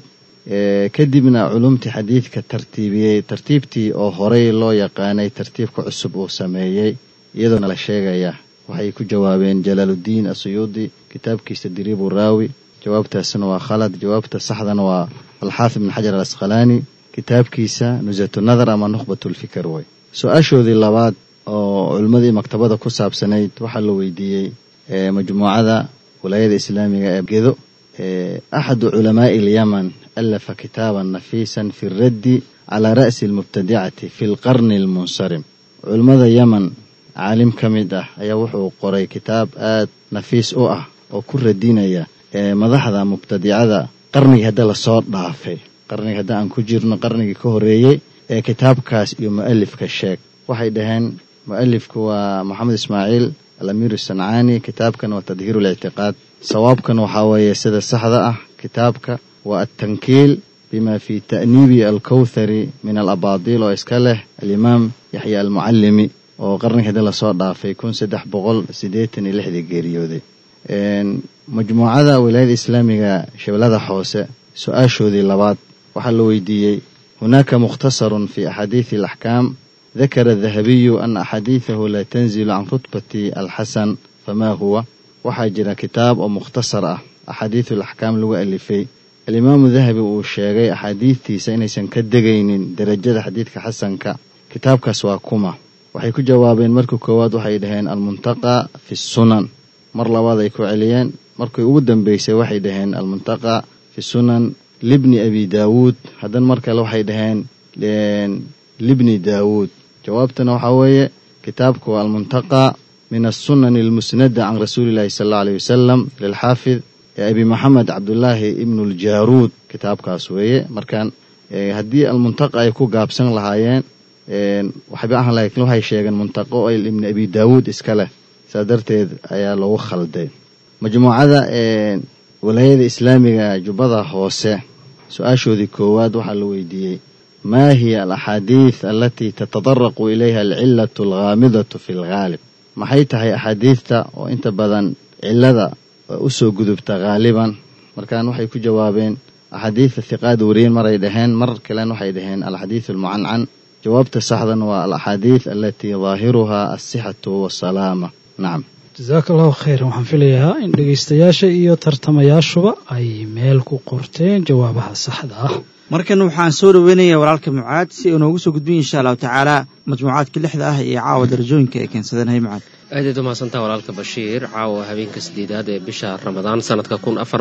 كدبنا علوم حديث ترتيبتي أو هوري لو يقاني ترتيب كعصب أو سمايي يدون على الشيء وحي كجوابين جلال الدين السيوطي كتاب كيس تدريب الراوي جوابته سنوى خالد جوابته صحدا والحافظ بن حجر الأسقلاني kitaabkiisa nusatu nadar ama nukhbatul fikr way su-aashoodii labaad oo culimadii maktabada ku saabsanayd waxaa la weydiiyey majmuucada wilaayada islaamiga ee gedo axadu culamaa'i al-yaman alafa kitaaban nafiisan fi raddi calaa ra'si almubtadicati fi lqarni almunsarim culimada yaman caalim ka mid ah ayaa wuxuu qoray kitaab aad nafiis u ah oo ku radinaya madaxda mubtadicada qarnigii hadda lasoo dhaafay qarniga hadda aan ku jirno qarnigii ka horeeyay ee kitaabkaas iyo mu'allifka sheeg waxay dhaheen mu'allifku waa maxamed ismaaciil al-amiir as-sancaani kitaabkan waa tadhiir al-i'tiqaad sawaabkan waxa weeye sida saxda ah kitaabka waa at-tankiil bima fi ta'nibi al-kawthari min al-abaadil oo iska leh al-imaam yaxya al-muallimi oo qarniga hadda la soo dhaafay 1386 geeriyooday majmuucada wilaayada islaamiga shabeellada hoose su-aashoodii labaad waxaa la weydiiyey هناك مختصر في أحاديث الأحكام ذكر الذهبي أن أحاديثه لا تنزل عن رتبة الحسن فما هو وحاجر كتاب ومختصر أحاديث الأحكام لغة ألفي الإمام الذهبي والشيغي أحاديثي سينيسان كدقين درجة حديثك حسنك كتابك سواكما وحيكو جوابين مركو كواد وحيدهين المنتقى في السنن مرلا واضا يكو عليين مركو يودن بيسي وحيدهين المنتقى في السنن لابن أبي داود هذا المركة لو حيدهين لابن داود جوابتنا وحوية كتابك المنتقى من السنن المسندة عن رسول الله صلى الله عليه وسلم للحافظ أبي محمد عبد الله ابن الجارود كتابك سوية مركان هدي المنتقى يكون قابسن لهايين وحبي أهلا يكلو هاي شيء المنتقى ابن أبي داود إسكاله سادرت أيا لو خلدين مجموعة ولاية الإسلامية جبضة هوسة سؤاشودي كواد وحلو ويديي ما هي الأحاديث التي تتطرق إليها العلة الغامضة في الغالب ما حيتها هي أحاديثة وإنت بدن علة أسو قدبت غالبا مركان وحي كجوابين أحاديث الثقاد ورين مرة يدهين مرة كلان وحي يدهين الحديث المعنعن جوابت صحدا والأحاديث التي ظاهرها الصحة والسلامة نعم jasaaka allahu khayran waxaan filayaa in dhegaystayaasha iyo tartamayaashuba ay meel ku qorteen jawaabaha saxda ah markana waxaan soo dhaweynayaa walaalka mucaad si uu noogu soo gudbiyo insha allahu tacaala majmuucaadka 6 ah iyo caawa darajooyinka ay keensadeen hay mucaad aad u mahadsantahay walaalka bashiir caawa habeenka 8aad ee bisha ramadaan sanadka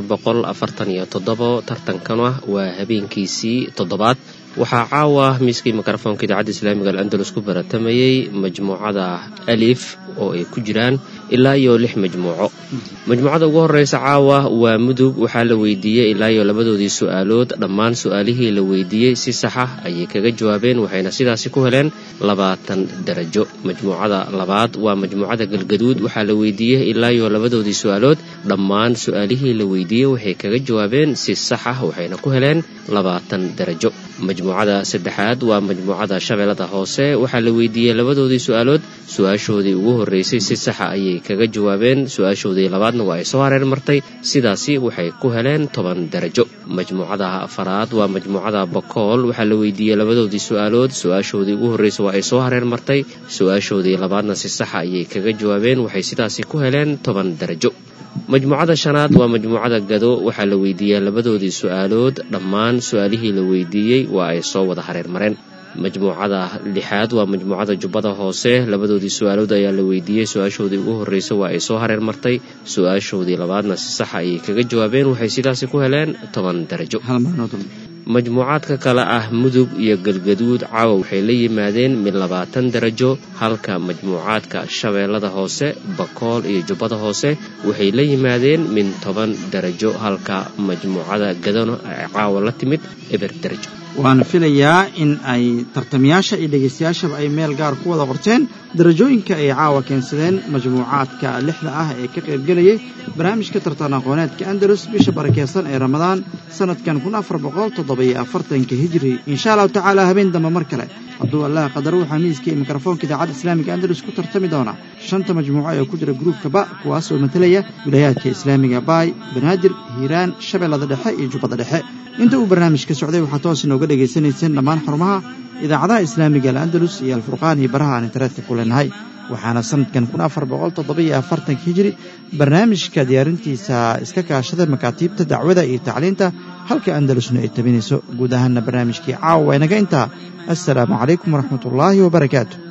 1447 tartankana waa habeenkiisii 7aad waxaa caawa miiskii mikrofoonka idaacadda islaamiga al-andalus ku baratamayay majmuucada alif oo ay ku jiraan ilaa iyo 6 majmuuco. majmuucada ugu horeysa caawa waa mudug, waxaa la weydiiyey ilaa iyo labadoodii su'aalood. dhammaan su'aalihii la weydiiyey si sax ah ayay kaga jawaabeen, waxayna sidaasi ku heleen 20 darajo. majmuucada labaad waa majmuucada galgaduud, waxaa la weydiiyey ilaa iyo labadoodii su'aalood. dhammaan su'aalihii la weydiiyey waxay kaga jawaabeen si sax ah, waxayna ku heleen 20 darajo. majmuucada saddexaad waa majmuucada shabeellada hoose, waxaa la weydiiyey labadoodii su'aalood. su-aashoodii ugu horeysay si saxa ayay kaga jawaabeen, su-aashoodii labaadna waa ay soo hareer martay, sidaasi waxay ku heleen 10 darajo. majmuucada afaraad waa majmuucada bakool, waxaa la weydiiyey labadoodii su'aalood. su-aashoodii ugu horeysay waa ay soo hareer martay, su-aashoodii labaadna si saxa ayay kaga jawaabeen, waxay sidaasi ku heleen 10 darajo. majmuucada shanaad waa majmuucada gado, waxaa la weydiiyey labadoodii su'aalood. dhammaan su'aalihii la weydiiyey waa ay soo wada hareer mareen. majmuucada lixaad waa majmuucada jubbada hoose, labadoodii su'aalood ayaa la weydiiyey. su-aashoodii ugu horeysay waa ay soo hareer martay, su-aashoodii labaadna si sax ayay kaga jawaabeen, waxay sidaasi ku heleen 10 darajo. majmuucaadka kale ah mudug iyo galgaduud caawa waxay la yimaadeen min 20 darajo, halka majmuucaadka shabeellada hoose, bakool iyo jubbada hoose waxay la yimaadeen min 10 darajo, halka majmuucada gadona ay caawa la timid 0 darajo. waana filayaa in ay tartamayaasha iyo dhegaystayaashaba ay meel gaar ku wada qorteen darajooyinka ay caawa keensadeen majmuucaadka 6 ah ee ka qaybgelayay barnaamijka tartan aqooneedka Andalus bisha barakeysan ee Ramadaan sanadkan 1447 hijri. insha Allah taala habeen dambe mar kale hadduu Allah qadaro waxaa miiskii mikrofoonka idaacadda islaamiga Andalus ku tartami doona 5 majmuuco ee ku jira groupka ba, kuwaas oo matalaya wilayaadka islaamiga Baay, Banaadir, Hiiraan, Shabeellada Dhexe iyo Jubbada Dhexe. inta uu barnaamijka socday waxaa toos inooga dhagaysanayseen dhammaan xarumaha idaacadaha islaamiga Andalus iyo Al-Furqaan iyo baraha aan internetka ku leenahay. waxaana sanadkan 1447 hijri barnaamijka diyaarintiisa iska kaashada makaatiibta dacwada iyo tacliinta halka Andalusna ay tabinayso. guud ahaana barnaamijkii caawa inaga intaa. assalaamu calaykum waraxmatullaahi wabarakaatuh.